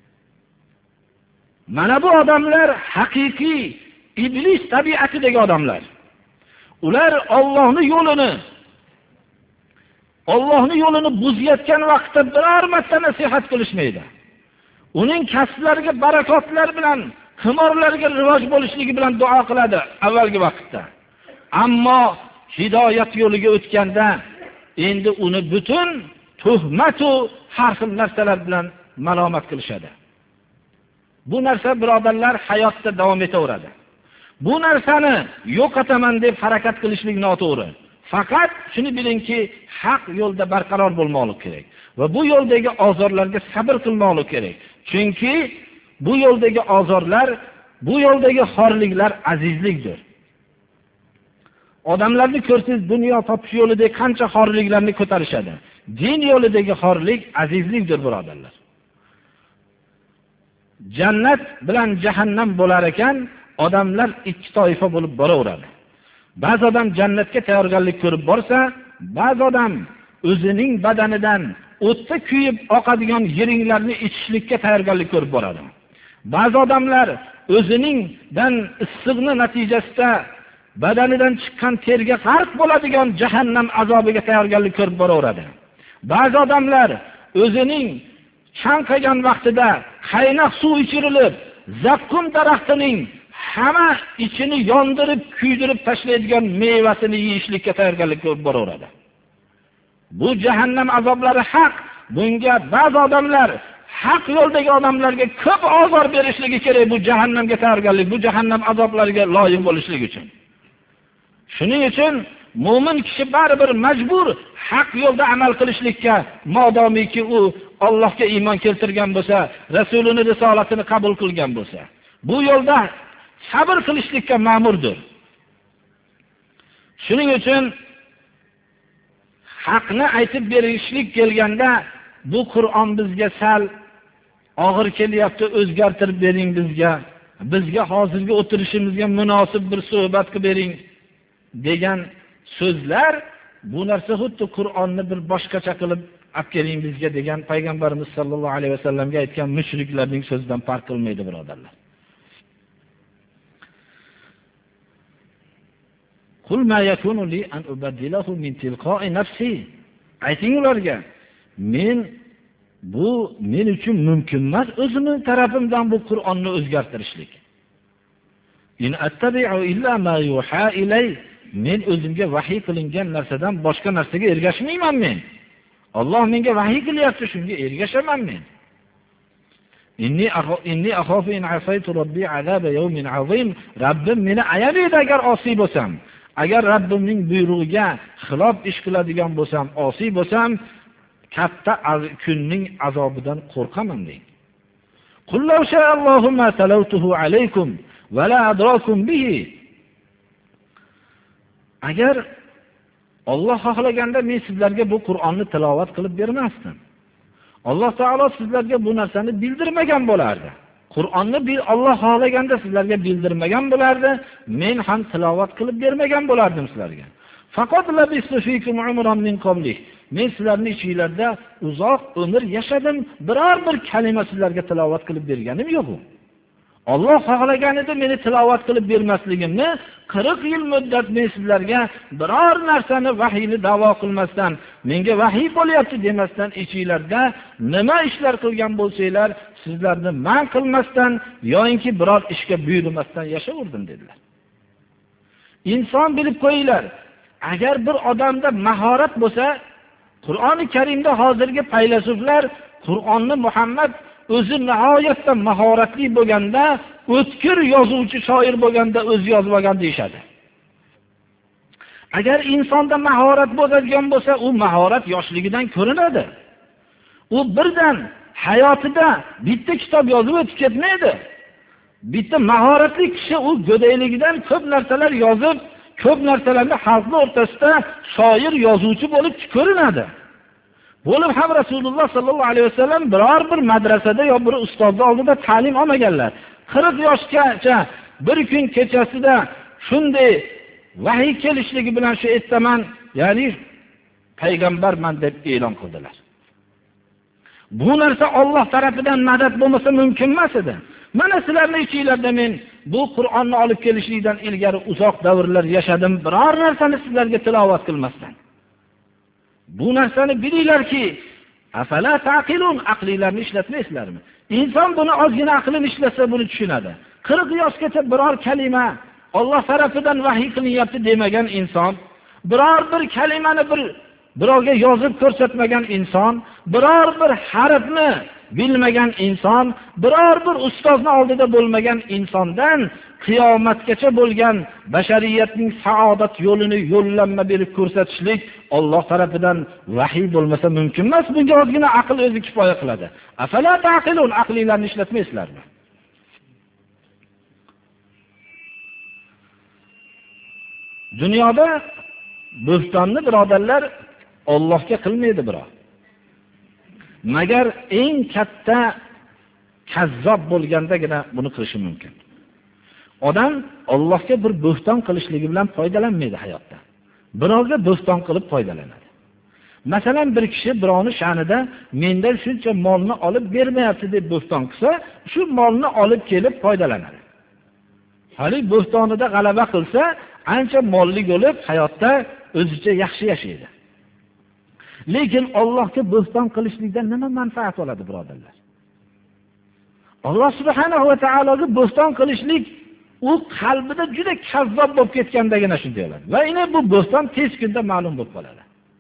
Mana bu odamlar haqiqiy iblis tabiatidagi odamlar. Ular Allohning yo'lini buzayotgan vaqtda biror marta nasihat qilishmaydi. Uning kasblariga barakotlar bilan, qimorlarga rivoj bo'lishligi bilan duo qiladi avvalgi vaqtda. Ammo hidoyat yo'liga o'tganda endi uni butun tuhmat va har xil narsalar bilan malomat qilishadi. Bu narsa birodarlar hayotda davom etaveradi. Bu narsani yo'qotaman deb harakat qilishlik noto'g'ri. Faqat shuni bilingki, haq yo'lda barqaror bo'lmoqlik kerak va bu yo'ldagi ozorlarga sabr qilmoqlik kerak. Chunki bu yo'ldagi ozorlar, bu yo'ldagi xorliklar azizlikdir. Odamlarni ko'rsiz, dunyo topish yo'lida qancha xorliklarni ko'tarishadi. Din yo'lidagi xorlik azizlikdir, birodarlar. Jannat bilan jahannam bo'lar ekan, odamlar ikki toifa bo'lib boraveradi. Ba'zi odam jannatga tayyorgarlik ko'rib borsa, ba'zi odam o'zining badanidan o'tda kuyib oqadigan yiringlarni ichishlikka tayyorgarlik ko'rib boradi. Ba'zi odamlar o'ziningdan issiqni natijasida badanidan chiqqan terga g'arq bo'ladigan jahannam azobiga tayyorgarlik ko'rib boraveradi. Ba'zi odamlar o'zining chanqagan vaqtida qaynoq suv ichirilib, zaqqum daraxtining hamma ichini yondirib, kuydirib tashlaydigan mevasini yeyishlikka tayyorgarlik ko'rib boraveradi. Bu jahannam azoblari haq. Bunga ba'zi odamlar haq yo'ldagi odamlarga ko'p ozor berishligi kerak bu jahannamga tayyorgarlik, bu jahannam azoblariga loyiq bo'lishlik uchun. Shuning uchun mu'min kishi baribir majbur haq yo'lda amal qilishlikka, modomiki u Allohga iymon keltirgan bo'lsa, Rasulining risolatini qabul qilgan bo'lsa, bu yo'lda sabr qilishlikka ma'murdir. Shuning uchun haqni aytib berishlik kelganda bu Qur'on bizga sal og'ir kelyapti, o'zgartirib bering bizga hozirgi o'tirishimizga munosib bir suhbat qilib bering degan so'zlar, bu narsa xuddi Qur'onni bir boshqacha qilib olib keling bizga degan payg'ambarimiz sollallohu alayhi vasallamga aytgan mushriklarning so'zidan farq qilmaydi, birodarlar. Qul ma yakunu li an ubaddilahu min tilqa'i nafsi. Ayting ularga, men uchun mumkin emas o'zimning tarafimdan bu Qur'onni o'zgartirishlik. In attabi'u illa ma yuha ilay. Men o'zimga vahiy qilingan narsadan boshqa narsaga ergashmayman men. Alloh menga vahiy qilyapti, shunga ergashaman men. Inni akhafu in asaytu robbi azaba yawmin azim. Rabbim meni ayamaydi agar osiy bo'lsam. Agar Rabbimning buyrug'iga xilof ish qiladigan bo'lsam, osiy bo'lsam, katta kunning azobidan qo'rqaman deng. Qul law sha'allohu ma talawtuhu alaykum va la adrakum bihi. Agar Alloh xohlaganda men sizlarga bu Qur'onni tilovat qilib bermasdim. Alloh taolo sizlarga bu narsani bildirmagan bo'lardi. Qur'onni Alloh xohlaganda sizlarga bildirmagan bo'lardi, men ham tilovat qilib bermagan bo'lardim sizlarga. Faqat labistu fikum umran min qablih. Men sizlarning ichingizda uzoq umr yashadim, biror bir kalima sizlarga tilovat qilib berganim yo'q. Alloh xohlaganida meni tilovat qilib bermasligimni 40 yil muddat men sizlarga biror narsani vahiyni da'vo qilmasdan, menga vahiy bo'lyapti demasdan ichingizda nima ishlar qilgan bo'lsanglar, sizlarni man qilmasdan yo'inki biror ishga buyurmasdan yashaverdim dedilar. Inson bilib qo'yinglar, agar bir odamda mahorat bo'lsa, Qur'oni Karimda hozirgi faylasuflar Qur'onni Muhammad o'zi nihoyatda mahoratli bo'lganda, o'tkir yozuvchi shoir bo'lganda o'zi yozib olgan deyshadi. Agar insonda mahorat bo'ladigan bo'lsa, u mahorat yoshligidan ko'rinadi. U birdan hayotida bitta kitob yozib o'tib ketmaydi. Bitta mahoratli kishi u go'dayligidan ko'p narsalar yozib, ko'p narsalarni xalqning o'rtasida shoir, yozuvchi bo'lib ko'rinadi. Bo'lib ham Rasululloh sallallohu alayhi vasallam biror bir madrasada yo bir ustozning oldida ta'lim olmaganlar. 40 yoshgacha bir kun kechasida shunday vahiy kelishligi bilan shu aytaman, ya'ni payg'ambarman deb e'lon qildilar. Bu narsa Alloh tarafidan madad bo'lmasa mumkin emas edi. Mana sizlarning ichingizda men bu Qur'onni olib kelishlikdan ilgari uzoq davrlar yashadim, biror narsani sizlarga tilovat qilmasdan. Bu narsani bilinglarki, afala taqilun, aqlilarni ishlatmaysizlarmi? Inson buni ozgina aqlini ishlatsa buni tushunadi. 40 yoshgacha biror kalima Alloh tarafidan vahiy qilinyapti demagan inson, biror bir kalimani birovga yozib ko'rsatmagan inson, biror bir harfni bilmagan inson, biror bir ustozning oldida bo'lmagan insondan qiyomatgacha bo'lgan bashariyatning saodat yo'lini yo'llanma berib ko'rsatishlik Alloh tarafidan vahiy bo'lmasa mumkin emas. Bunga ozgina aql o'zi kifoya qiladi. Afala taqilun, aqlilarni ishlatmaysizlarmi? Dunyoda bo'htonni birodarlar Allohga qilmaydi birov. Magar eng katta kazzob bo'lgandagina buni qilishi mumkin. Odam Allohga bir bo'hton qilishligi bilan foydalanmaydi hayotda. Birovga bo'hton qilib foydalanadi. Masalan, bir kishi birovning sha'nida mendan shuncha molni olib bermayapti deb bo'hton qilsa, shu molni olib kelib foydalanadi. Hali bo'htonida g'alaba qilsa, ancha molli bo'lib hayotda o'zicha yaxshi yashaydi. Lekin Allohga bo'ston qilishlikdan nima manfaat oladi, birodarlar? Alloh subhanahu va taologa bo'ston qilishlik u qalbida juda kazzob bo'lib ketgandagina shunday bo'ladi. Va ina bu bo'ston tez kunda ma'lum bo'lib qoladi.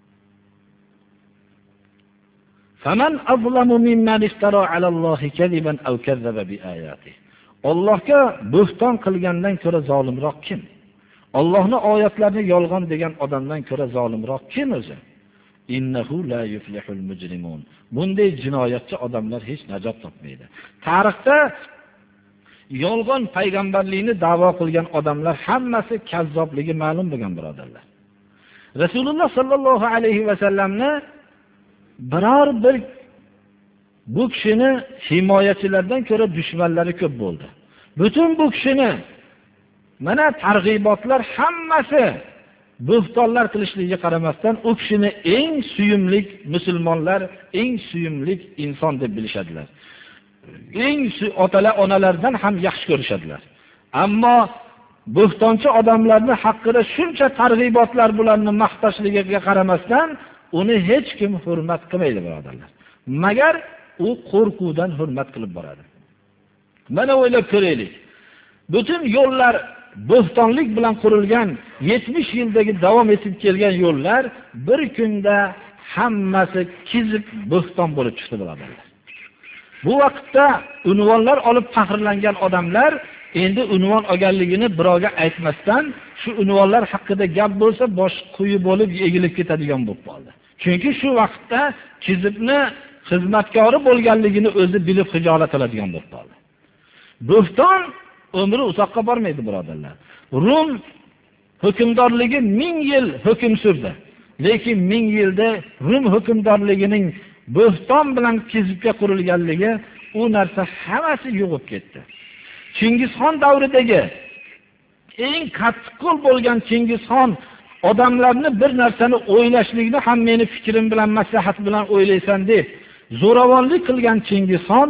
Faman azlamu mimman iftara ala Allohi kadiban aw kazzaba bi ayatihi. Allohga bo'ston qilgandan ko'ra zolimroq kim? Allohning oyatlarini yolg'on degan odamdan ko'ra zolimroq kim o'zi? Innahu la yuflihul mujrimun. Bunday jinoyatchi odamlar hech najot topmaydi. Tarixda yolg'on payg'ambarlikni da'vo qilgan odamlar hammasi kazzobligi ma'lum bo'lgan, birodarlar. Rasululloh sallallohu alayhi va sallamni biror bir bu kishini himoyachilardan ko'ra dushmanlari ko'p bo'ldi. Butun bu kishini mana targ'ibotlar hammasi bo'xtonlar qilishligiga qaramasdan u kishini eng suyumlik musulmonlar, eng suyumlik inson deb bilishadilar. Eng otalar, onalardan ham yaxshi ko'rishadilar. Ammo bo'xtonchi odamlarning haqqida shuncha targ'ibotlar bularni maqtashligiga qaramasdan uni hech kim hurmat qilmaydi, birodarlar. Magar u qo'rquvdan hurmat qilib boradi. Mana o'ylab ko'raylik. Butun yo'llar bo'xtonlik bilan qurilgan 70 yildagi davom etib kelgan yo'llar bir kunda hammasi kizib bo'xton bo'lib chiqdi, birodarlar. Bu vaqtda unvonlar olib faxrlangan odamlar endi unvon olganligini birovga aytmasdan shu unvonlar haqida gap bo'lsa bosh quyi bo'lib egilib ketadigan bo'lib qoldi. Chunki shu vaqtda kizibni xizmatkori bo'lganligini o'zi bilib xijolat qiladigan bo'lib qoldi. Bo'xton umri uzoqqa bormaydi, birodarlar. Rum hukmdorligi 1000 yil hukm surdi. Lekin 1000 yilda Rum hukmdorligining bo'xton bilan kizibga qurilganligi u narsa hammasi yo'qib ketdi. Chingizxon davridagi eng qattiqqo'l bo'lgan Chingizxon odamlarni bir narsani o'ylashlikni ham meni fikrim bilan maslahat bilan o'ylaysan deb zo'ravonlik qilgan Chingizxon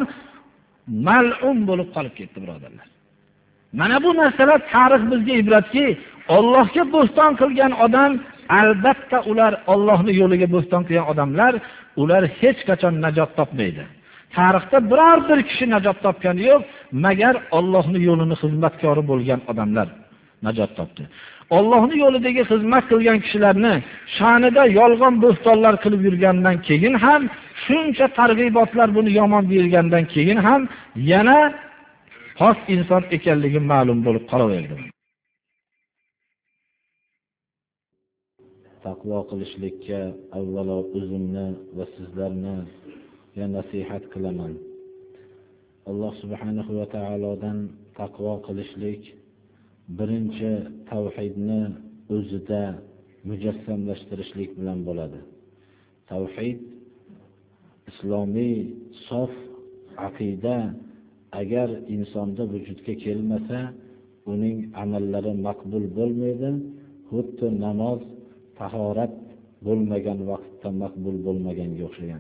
mal'un bo'lib qolib ketdi, birodarlar. Mana bu narsalar tarix bizga ibratki, Allohga bo'ston qilgan odam albatta ular Allohning yo'liga bo'ston qilgan odamlar, ular hech qachon najot topmaydi. Tarixda biror bir kishi najot topgani yo'q, magar Allohning yo'lini xizmatkori bo'lgan odamlar najot topdi. Allohning yo'lidagi xizmat qilgan kishilarni sha'nida yolg'on bo'stonlar qilib yurgandan keyin ham, shuncha targ'ibotlar buni yomon deyilgandan keyin ham yana xos inson ekanligi ma'lum bo'lib qolaverdi. Taqvo qilishlikka avvalo o'zimni va sizlarni nasihat qilaman. Alloh subhanahu va taolodan taqvo qilishlik birinchi tavhidni o'zida mujassamlashtirishlik bilan bo'ladi. Tavhid islomiy sof aqida agar insonda vujudga kelmasa, uning amallari maqbul bo'lmaydi. Xuddi namoz tahorat bo'lmagan vaqtda maqbul bo'lmaganga o'xshagan.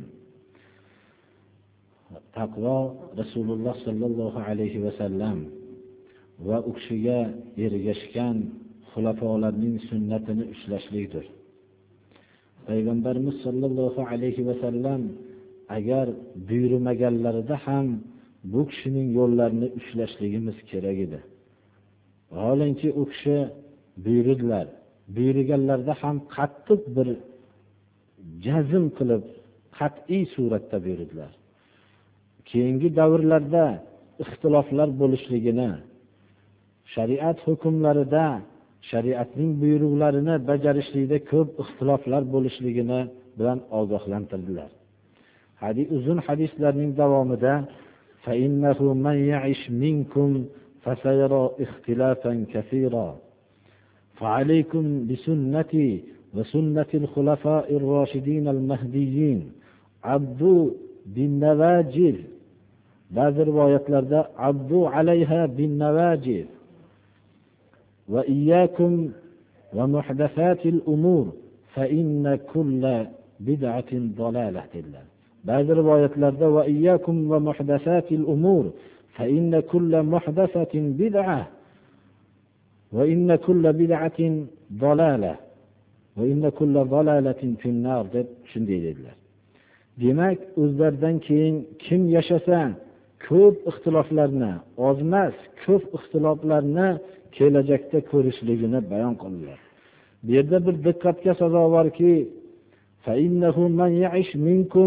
Taqvo Rasululloh sallallohu alayhi va sallam va u kishiga ergashgan xulafolarning sunnatini ushlashlikdir. Payg'ambarimiz sallallohu alayhi va sallam agar buyurmaganlarida ham bu kishining yo'llarini ushlashligimiz kerak edi. Vaholanki u kishi buyurdilar. Buyurganlarda ham qattiq bir jazm qilib, qat'iy suratda buyurdilar. Keyingi davrlarda ixtiloflar bo'lishligini, shariat hukmlarida, shariatning buyruqlarini bajarishlikda ko'p ixtiloflar bo'lishligini bilan ogohlantirdilar. Uzun hadislarning davomida فَإِنَّهُ مَنْ يَعِشْ مِنْكُمْ فَسَيَرَى اخْتِلَافًا كَثِيرًا فَعَلَيْكُمْ بِسُنَّتِي وَسُنَّةِ الْخُلَفَاءِ الرَّاشِدِينَ الْمَهْدِيِّينَ عَضُّوا بِالنَّوَاجِذِ. Bazı rivoyatlarda عَضُّوا عَلَيْهَا بِالنَّوَاجِذِ وَإِيَّاكُمْ وَمُحْدَثَاتِ الْأُمُورِ فَإِنَّ كُلَّ بِدْعَةٍ ضَلَالَةٌ. Bazı rivoyatlarda وَإِيَّاكُمْ وَمُحْدَثَاتِ الْأُمُورِ فَإِنَّ كُلَّ مُحْدَثَةٍ بِدْعَةٌ وَإِنَّ كُلَّ بِدْعَةٍ ضَلَالَةٌ. va inna kulla zalalatin finnar deb shunday dedilar. Demak, o'zlaridan keyin kim yashasa, ko'p ixtiloflarni, oz emas, ko'p ixtiloflarni kelajakda ko'rishligini bayon qildilar. Bu yerda bir diqqatga sazovorki, fa innahu man ya'ish minkum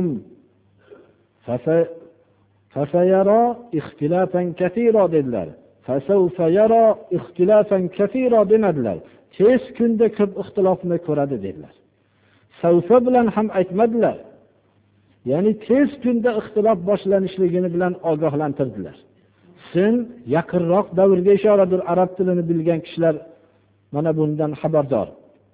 fasayara ixtilafan katira dedilar. Fasawfa yara ixtilafan katira demadilar. Tez kunda ko'p ixtilofni ko'radi dedilar. Savfa bilan ham aytmadilar. Ya'ni tez kunda ixtilof boshlanishligini bilan ogohlantirdilar. Sen yaqinroq davrga ishoradir, arab tilini bilgan kishilar mana bundan xabardor.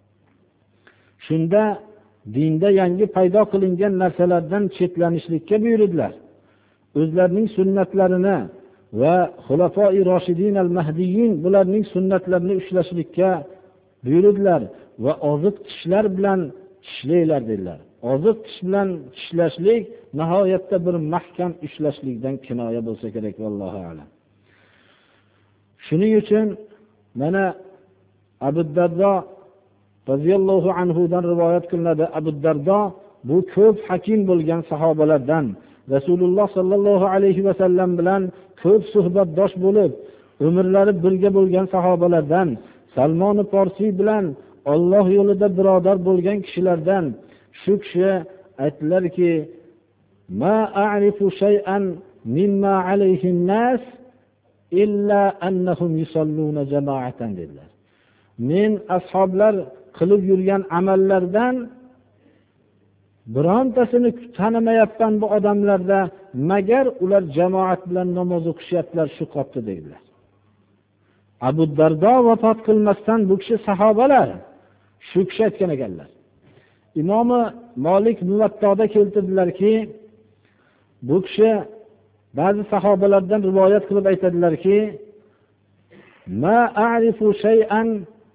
Shunda dinda yangi paydo qilingan narsalardan chetlanishlikka buyurdilar. O'zlarining sunnatlarini va xulafoi roshidin al-mahdiyyin bularning sunnatlarini ushlashlikka buyurdilar va oziq tishlar bilan tishlanglar dedilar. Oziq tish bilan tishlashlik nihoyatda bir mahkam ushlashlikdan kinoya bo'lsa kerak, vallohu a'lam. Shuning uchun mana Abu Dardo radhiyallohu anhu dan rivoyat qilinadi. Abu Dardo bu ko'p hakim bo'lgan sahobalardan, Rasululloh sallallohu alayhi va sallam bilan ko'p suhbatdosh bo'lib, umrlari birga bo'lgan sahobalardan, Salmon Farsi bilan Alloh yo'lida birodar bo'lgan kishilardan. Shu kishi aytdilarki, ma a'rifu shay'an mimma alayhi an-nas illa annahum yusalluna jama'atan dedilar. Men ashoblar qilib yurgan amallardan birontasini tanimayapman bu odamlarda, magar ular jamoat bilan namoz o'qishyaptilar shu qopda dedilar. Abu Dardo vafot qilmasdan bu kishi sahobalar shu kishi aytgan ekanlar. Imomi Malik Muvattoda keltirdilarki, bu kishi ba'zi sahobalardan rivoyat qilib aytadilarki, ma a'rifu shay'an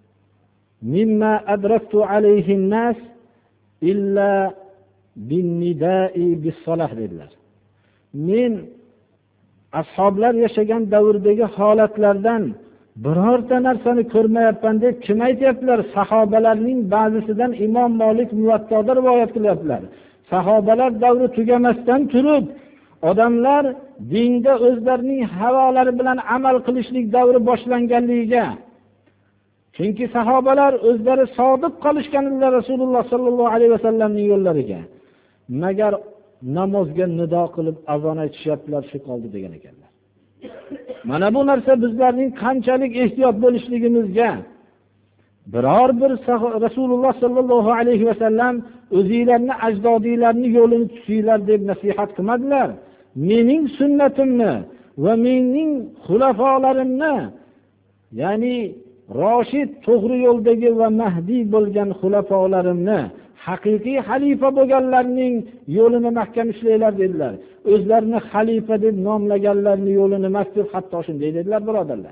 mimma adraktu alayhi an-nas illa bin-nida'i bis-salah dedilar. Men ashoblar yashagan davrdagi holatlardan birorta narsani ko'rmayapman deb kim aytyaptilar? Sahobalarning ba'zisidan Imom Malik Muvattoda rivoyat qilyaptilar. Sahobalar davri tugamasdan turib, odamlar dinda o'zlarining havolari bilan amal qilishlik davri boshlanganligiga. Chunki sahobalar o'zlari sodiq qolishganlar Rasululloh sallallohu alayhi vasallamning yo'llariga. Magar namozga nido qilib azon aytishyaptilar, shu qoldi degan ekanlar. Mana bu narsa bizlarning qanchalik ehtiyot bo'lishligimizga, biror bir Rasululloh sallallohu alayhi vasallam o'zingizlarni ajdodinglarni yo'lini tutinglar deb nasihat qilmadilar. Mening sunnatimni va mening xulafolarimni, ya'ni Roshid to'g'ri yo'ldagi va mahdiy bo'lgan xulafolarimni, haqiqiy xalifa bo'lganlarning yo'lini mahkam ushlanglar dedilar. O'zlarini xalifa deb nomlaganlarning yo'lini emas deb hatto shunday dedilar, birodarlar.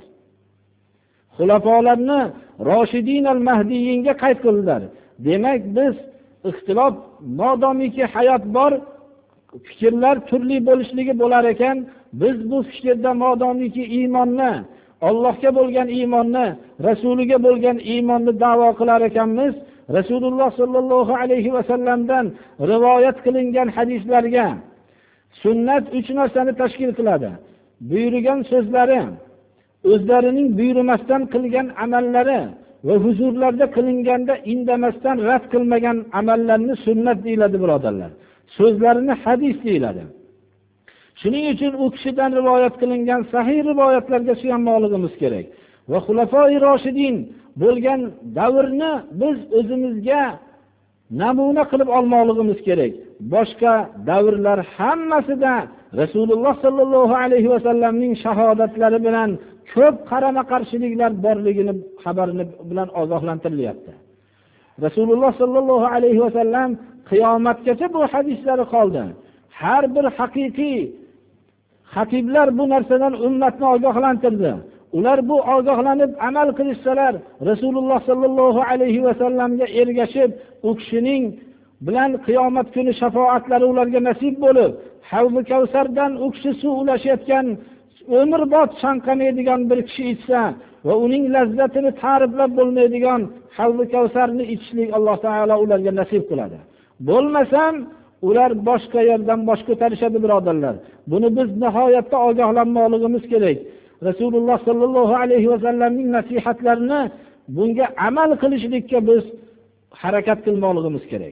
Xulafolarni Roshidin al-Mahdiyinga qayd qildilar. Demak, biz ixtilof modomiki hayot bor, fikrlar turli bo'lishligi bo'lar ekan, biz bu fikrda modomiki iymonni, Allohga bo'lgan iymonni, Rasuliga bo'lgan iymonni da'vo qilar ekanmiz, Rasululloh sallallohu alayhi va sallamdan rivoyat qilingan hadislarga sunnat 3 narsani tashkil qiladi. Buyurgan so'zlari, o'zlarining buyurmasdan qilgan amallari va huzurlarda qilinganda indamasdan rad qilmagan amallarni sunnat deyiladi, birodarlar. So'zlarini hadis deyiladi. Shuning uchun u kishidan rivoyat qilingan sahih rivoyatlarga suyanmoqligimiz kerak. Va xulafoi roshidin bo'lgan davrni biz o'zimizga namuna qilib olmoqligimiz kerak. Boshqa davrlar hammasida Rasululloh sallallohu alayhi va sallamning shahodatlari bilan ko'p qarama-qarshiliklar borligini xabarini bilan ogohlantirilyapti. Rasululloh sallallohu alayhi va sallam qiyomatgacha bu hadislari qoldi. Har bir haqiqiy xatiblar bu narsadan ummatni ogohlantirdi. Ular bu ogohlanib amal qilishsalar, Rasululloh sallallohu alayhi va sallamga ergashib, u kishining bilan qiyomat kuni shafoatlari ularga nasib bo'lib, Havz-i Kavsardan u kishi suv ulashayotgan umrbod chanqamaydigan bir kishi ichsa va uning lazzatini ta'riflab bo'lmaydigan havzi kavsarni ichishlik Alloh taolo ularga nasib qiladi. Bo'lmasam ular boshqa yerdan bosh ko'tarishadi birodarlar. Buni biz nihoyatda ogohlanmoqligimiz kerak. Rasululloh sallallohu alayhi va sallamning nasihatlarini bunga amal qilishlikka biz harakat qilmoqligimiz kerak.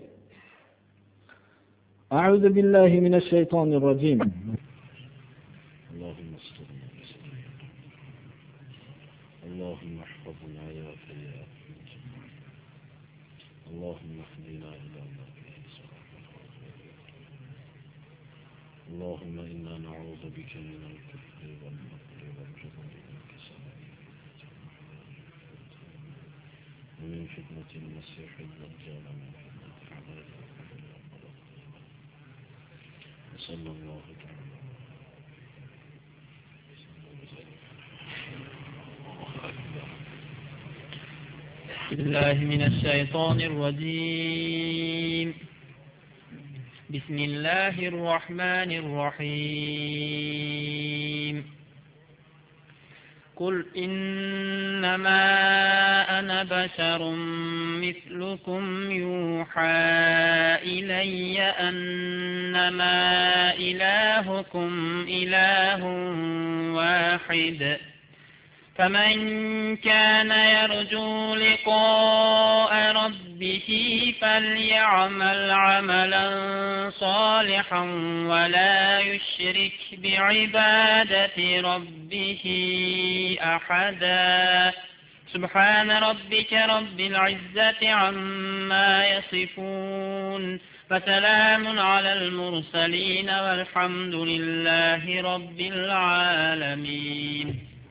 A'udhu billahi minash shaytonir rojim. اللهم احفظنا يا فيا اللهم اهدنا إلى ما فيه صلاح اللهم إنا نعوذ بك من الكفر والفقر والجبن والكسل ومن فتنة المسيح الدجال ومن فتنة عذاب القبر والمرض وصلى الله تعالى بالله من الشيطان الرجيم. بسم الله الرحمن الرحيم. قل إنما أنا بشر مثلكم يوحى إلي أنما إلهكم إله واحد فمن كان يرجو لقاء ربه فليعمل عملا صالحا ولا يشرك بعبادة ربه أحدا. سبحان ربك رب العزة عما يصفون وسلام على المرسلين والحمد لله رب العالمين.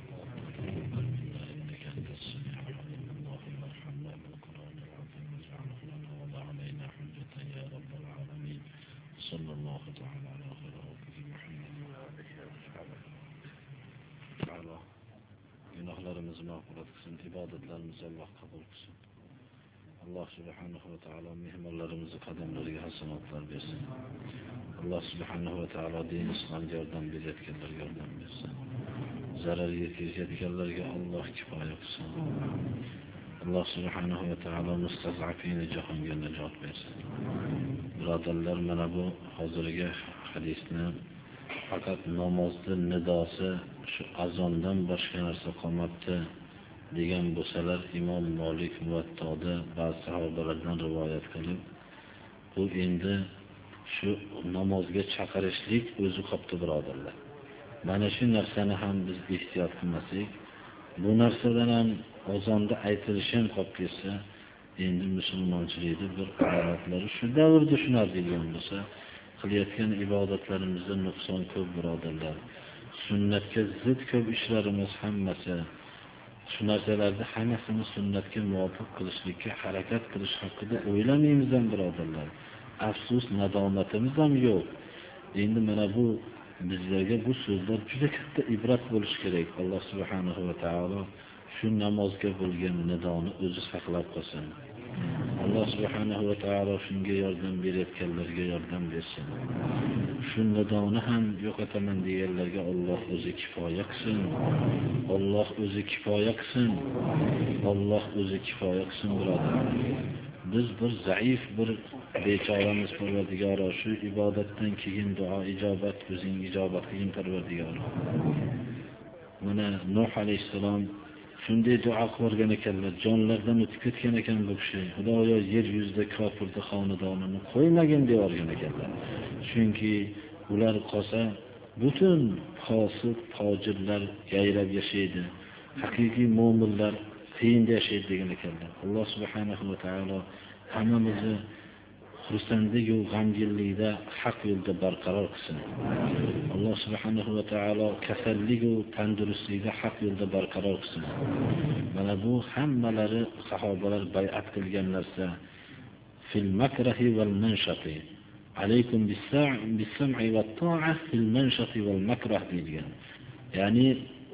Günahlarımızı mağfiret kılsın, ibadetlerimizi Allah kabul kılsın. Allah subhanahu ve teala mihmallarımızı kademlerine hasenatlar versin. Allah subhanahu ve teala din İslam'ga yordam berayotganlarga yordam bersin. Zarar yetkazayotganlarga Allah kifoya qilsin. Allah subhanahu ve teala mustazafini jahonga najot bersin. Birodarlar, mana bu hozirgi hadisni fakat namozda nidosi shu azondan boshqa narsa qolmabdi degan bo'lsalar, Imom Malik Muvattoda ba'zi sahobalardan rivoyat qilib, bu endi shu namozga chaqirishlik o'zi qopti birodarlar. Mana shu narsani ham biz ehtiyot qilmasak, bu narsadan ham azonda aytilishi ham qolib ketsa, endi musulmonchilikda bir alomatlari shu davrda tushunadigan bo'lsa, qilayotgan ibodatlarimizda nuqson ko'p birodarlar. Sunnatga zid ko'p ishlarimiz hammasi. Shu narsalarni hammasini sunnatga muvofiq qilishlikka harakat qilish haqida o'ylamaymiz ham birodarlar. Afsus, nadomatimiz ham yo'q. Endi mana bu bizlarga bu so'zlar juda katta ibrat bo'lishi kerak. Alloh subhanahu va taolo shu namozga bo'lgan nidoni o'zi saqlab qolsin. Alloh subhanahu va taolo shunga yordam berayotganlarga yordam bersin. Shu nidoni ham yo'qotaman deganlarga Alloh o'zi kifoya qilsin. Alloh o'zi kifoya qilsin. Alloh o'zi kifoya qilsin birodarlar. Biz bir zaif bir bechoramiz Parvardigoro, shu ibodatdan keyin duo ijobat, o'zing ijobat qilgin Parvardigoro. Mana Nuh alayhisalom shunday duo qilgan ekanlar, jonlardan o'tib ketgan ekan bu kishi. Xudoyo yer yuzida kofirni xonadonini qo'ymagin deb yorgan ekanlar. Chunki ular qolsa butun fosiq, fojirlar yayrab yashaydi. Haqiqiy mu'minlar qiyinda yashaydi degan ekanlar. Alloh subhanahu va taolo hammamizni xursandlik-u g'amginlikda haq yo'lda barqaror qilsin. Alloh subhanahu va taolo kasallik-u tandurustlikda haq yo'lda barqaror qilsin. Mana bu hammalari sahobalar bay'at qilgan narsa. Fil makrahi val manshati. Alaykum bis-sam'i wat-ta'a fil manshati val makrah deyilgan. Ya'ni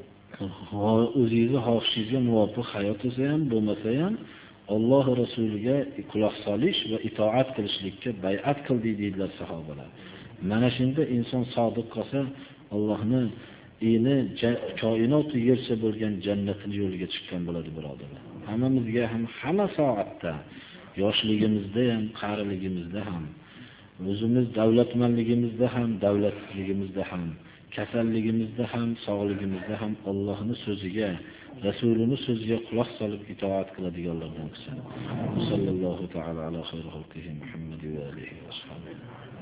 o'zingizga xohishingizga muvofiq hayot o'sa ham, bo'lmasa ham Alloh rasuliga quloq solish va itoat qilishlikka bay'at qildi deydilar sahobalar. Mana shunda inson sodiq qolsa, Allohni koinot yercha bo'lgan jannatning yo'liga chiqqan bo'ladi, birodarlar. Hammamizga ham hamma soatda, yoshligimizda ham, qariligimizda ham, o'zimiz davlatmanligimizda ham, davlatsizligimizda ham, kasalligimizda ham, sog'ligimizda ham Allohning so'ziga, Rasulining so'ziga quloq solib itoat qiladiganlardan qilsin. Sallallohu ta'ala ala xayri xalqihi Muhammad va alihi va sahbihi.